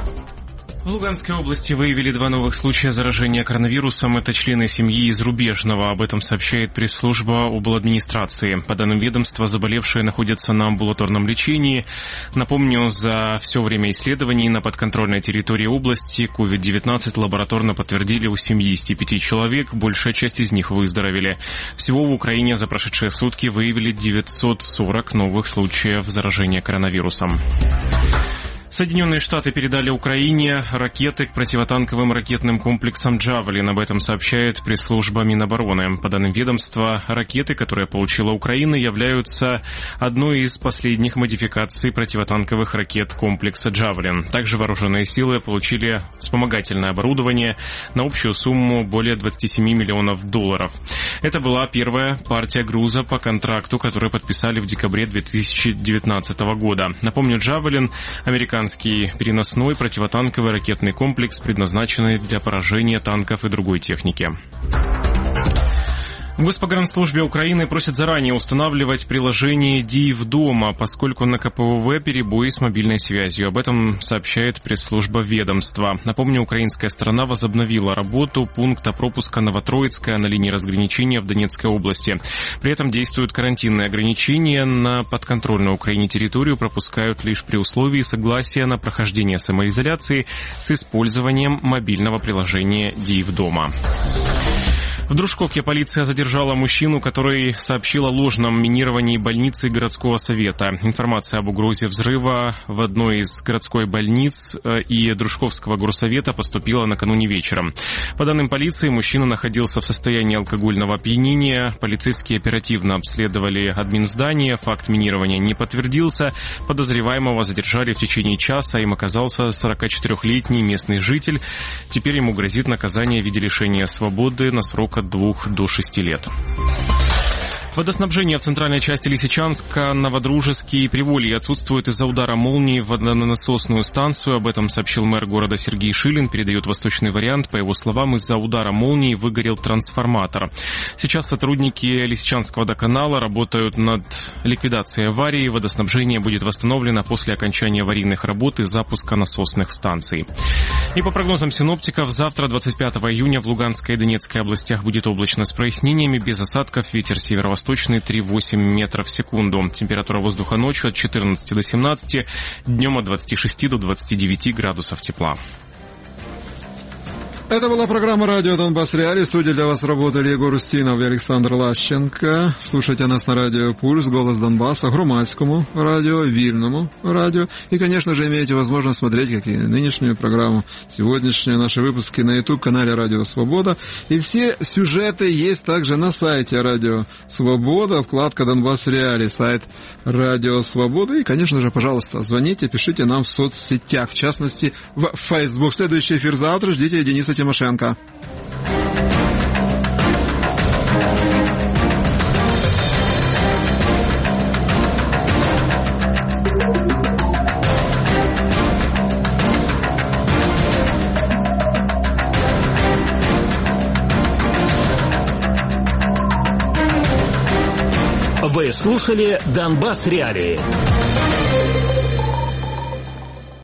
[SPEAKER 3] В Луганской области выявили два новых случая заражения коронавирусом. Это члены семьи из Рубежного. Об этом сообщает пресс-служба обладминистрации. По данным ведомства, заболевшие находятся на амбулаторном лечении. Напомню, за все время исследований на подконтрольной территории области ковид девятнадцать лабораторно подтвердили у семидесяти пяти человек. Большая часть из них выздоровели. Всего в Украине за прошедшие сутки выявили девятьсот сорок новых случаев заражения коронавирусом. Соединенные Штаты передали Украине ракеты к противотанковым ракетным комплексам «Джавелин». Об этом сообщает пресс-служба Минобороны. По данным ведомства, ракеты, которые получила Украина, являются одной из последних модификаций противотанковых ракет комплекса «Джавелин». Также вооруженные силы получили вспомогательное оборудование на общую сумму более двадцати семи миллионов долларов. Это была первая партия груза по контракту, который подписали в декабре две тысячи девятнадцатого года. Напомню, «Джавелин» — американский переносной противотанковый ракетный комплекс, предназначенный для поражения танков и другой техники. В Госпогранслужбе Украины просят заранее устанавливать приложение «Диев дома», поскольку на ка пэ вэ вэ перебои с мобильной связью. Об этом сообщает пресс-служба ведомства. Напомню, украинская сторона возобновила работу пункта пропуска Новотроицкая на линии разграничения в Донецкой области. При этом действуют карантинные ограничения. На подконтрольную Украине территорию пропускают лишь при условии согласия на прохождение самоизоляции с использованием мобильного приложения «Диев дома». В Дружковке полиция задержала мужчину, который сообщил о ложном минировании больницы городского совета. Информация об угрозе взрыва в одной из городской больниц и Дружковского горсовета поступила накануне вечером. По данным полиции, мужчина находился в состоянии алкогольного опьянения. Полицейские оперативно обследовали админздание. Факт минирования не подтвердился. Подозреваемого задержали в течение часа. Им оказался сорокачетырёхлетний местный житель. Теперь ему грозит наказание в виде лишения свободы на срок от двух до шести лет. Водоснабжение в центральной части Лисичанска, Новодружеский и Приволье отсутствует из-за удара молнии в водонасосную станцию. Об этом сообщил мэр города Сергей Шилин. Передает «Восточный вариант». По его словам, из-за удара молнии выгорел трансформатор. Сейчас сотрудники Лисичанского водоканала работают над ликвидацией аварии. Водоснабжение будет восстановлено после окончания аварийных работ и запуска насосных станций. И по прогнозам синоптиков, завтра, двадцать пятого июня, в Луганской и Донецкой областях будет облачно с прояснениями, без осадков, ветер северо-восточный три восемь метров в секунду. Температура воздуха ночью от четырнадцати до семнадцати, днем от двадцати шести до двадцати девяти градусов тепла.
[SPEAKER 2] Это была программа «Радио Донбасс Реалии». В студии для вас работали Егор Устинов и Александр Лащенко. Слушайте нас на радио «Пульс», «Голос Донбасса», Громадскому радио, Вильному радио. И, конечно же, имеете возможность смотреть, как и нынешнюю программу, сегодняшние наши выпуски на YouTube-канале «Радио Свобода». И все сюжеты есть также на сайте «Радио Свобода», вкладка «Донбасс Реалии», сайт «Радио Свобода». И, конечно же, пожалуйста, звоните, пишите нам в соцсетях, в частности, в Facebook. Следующий эфир завтра. Ждите Дениса Тимошенко.
[SPEAKER 1] Вы слушали «Донбасс Реалии».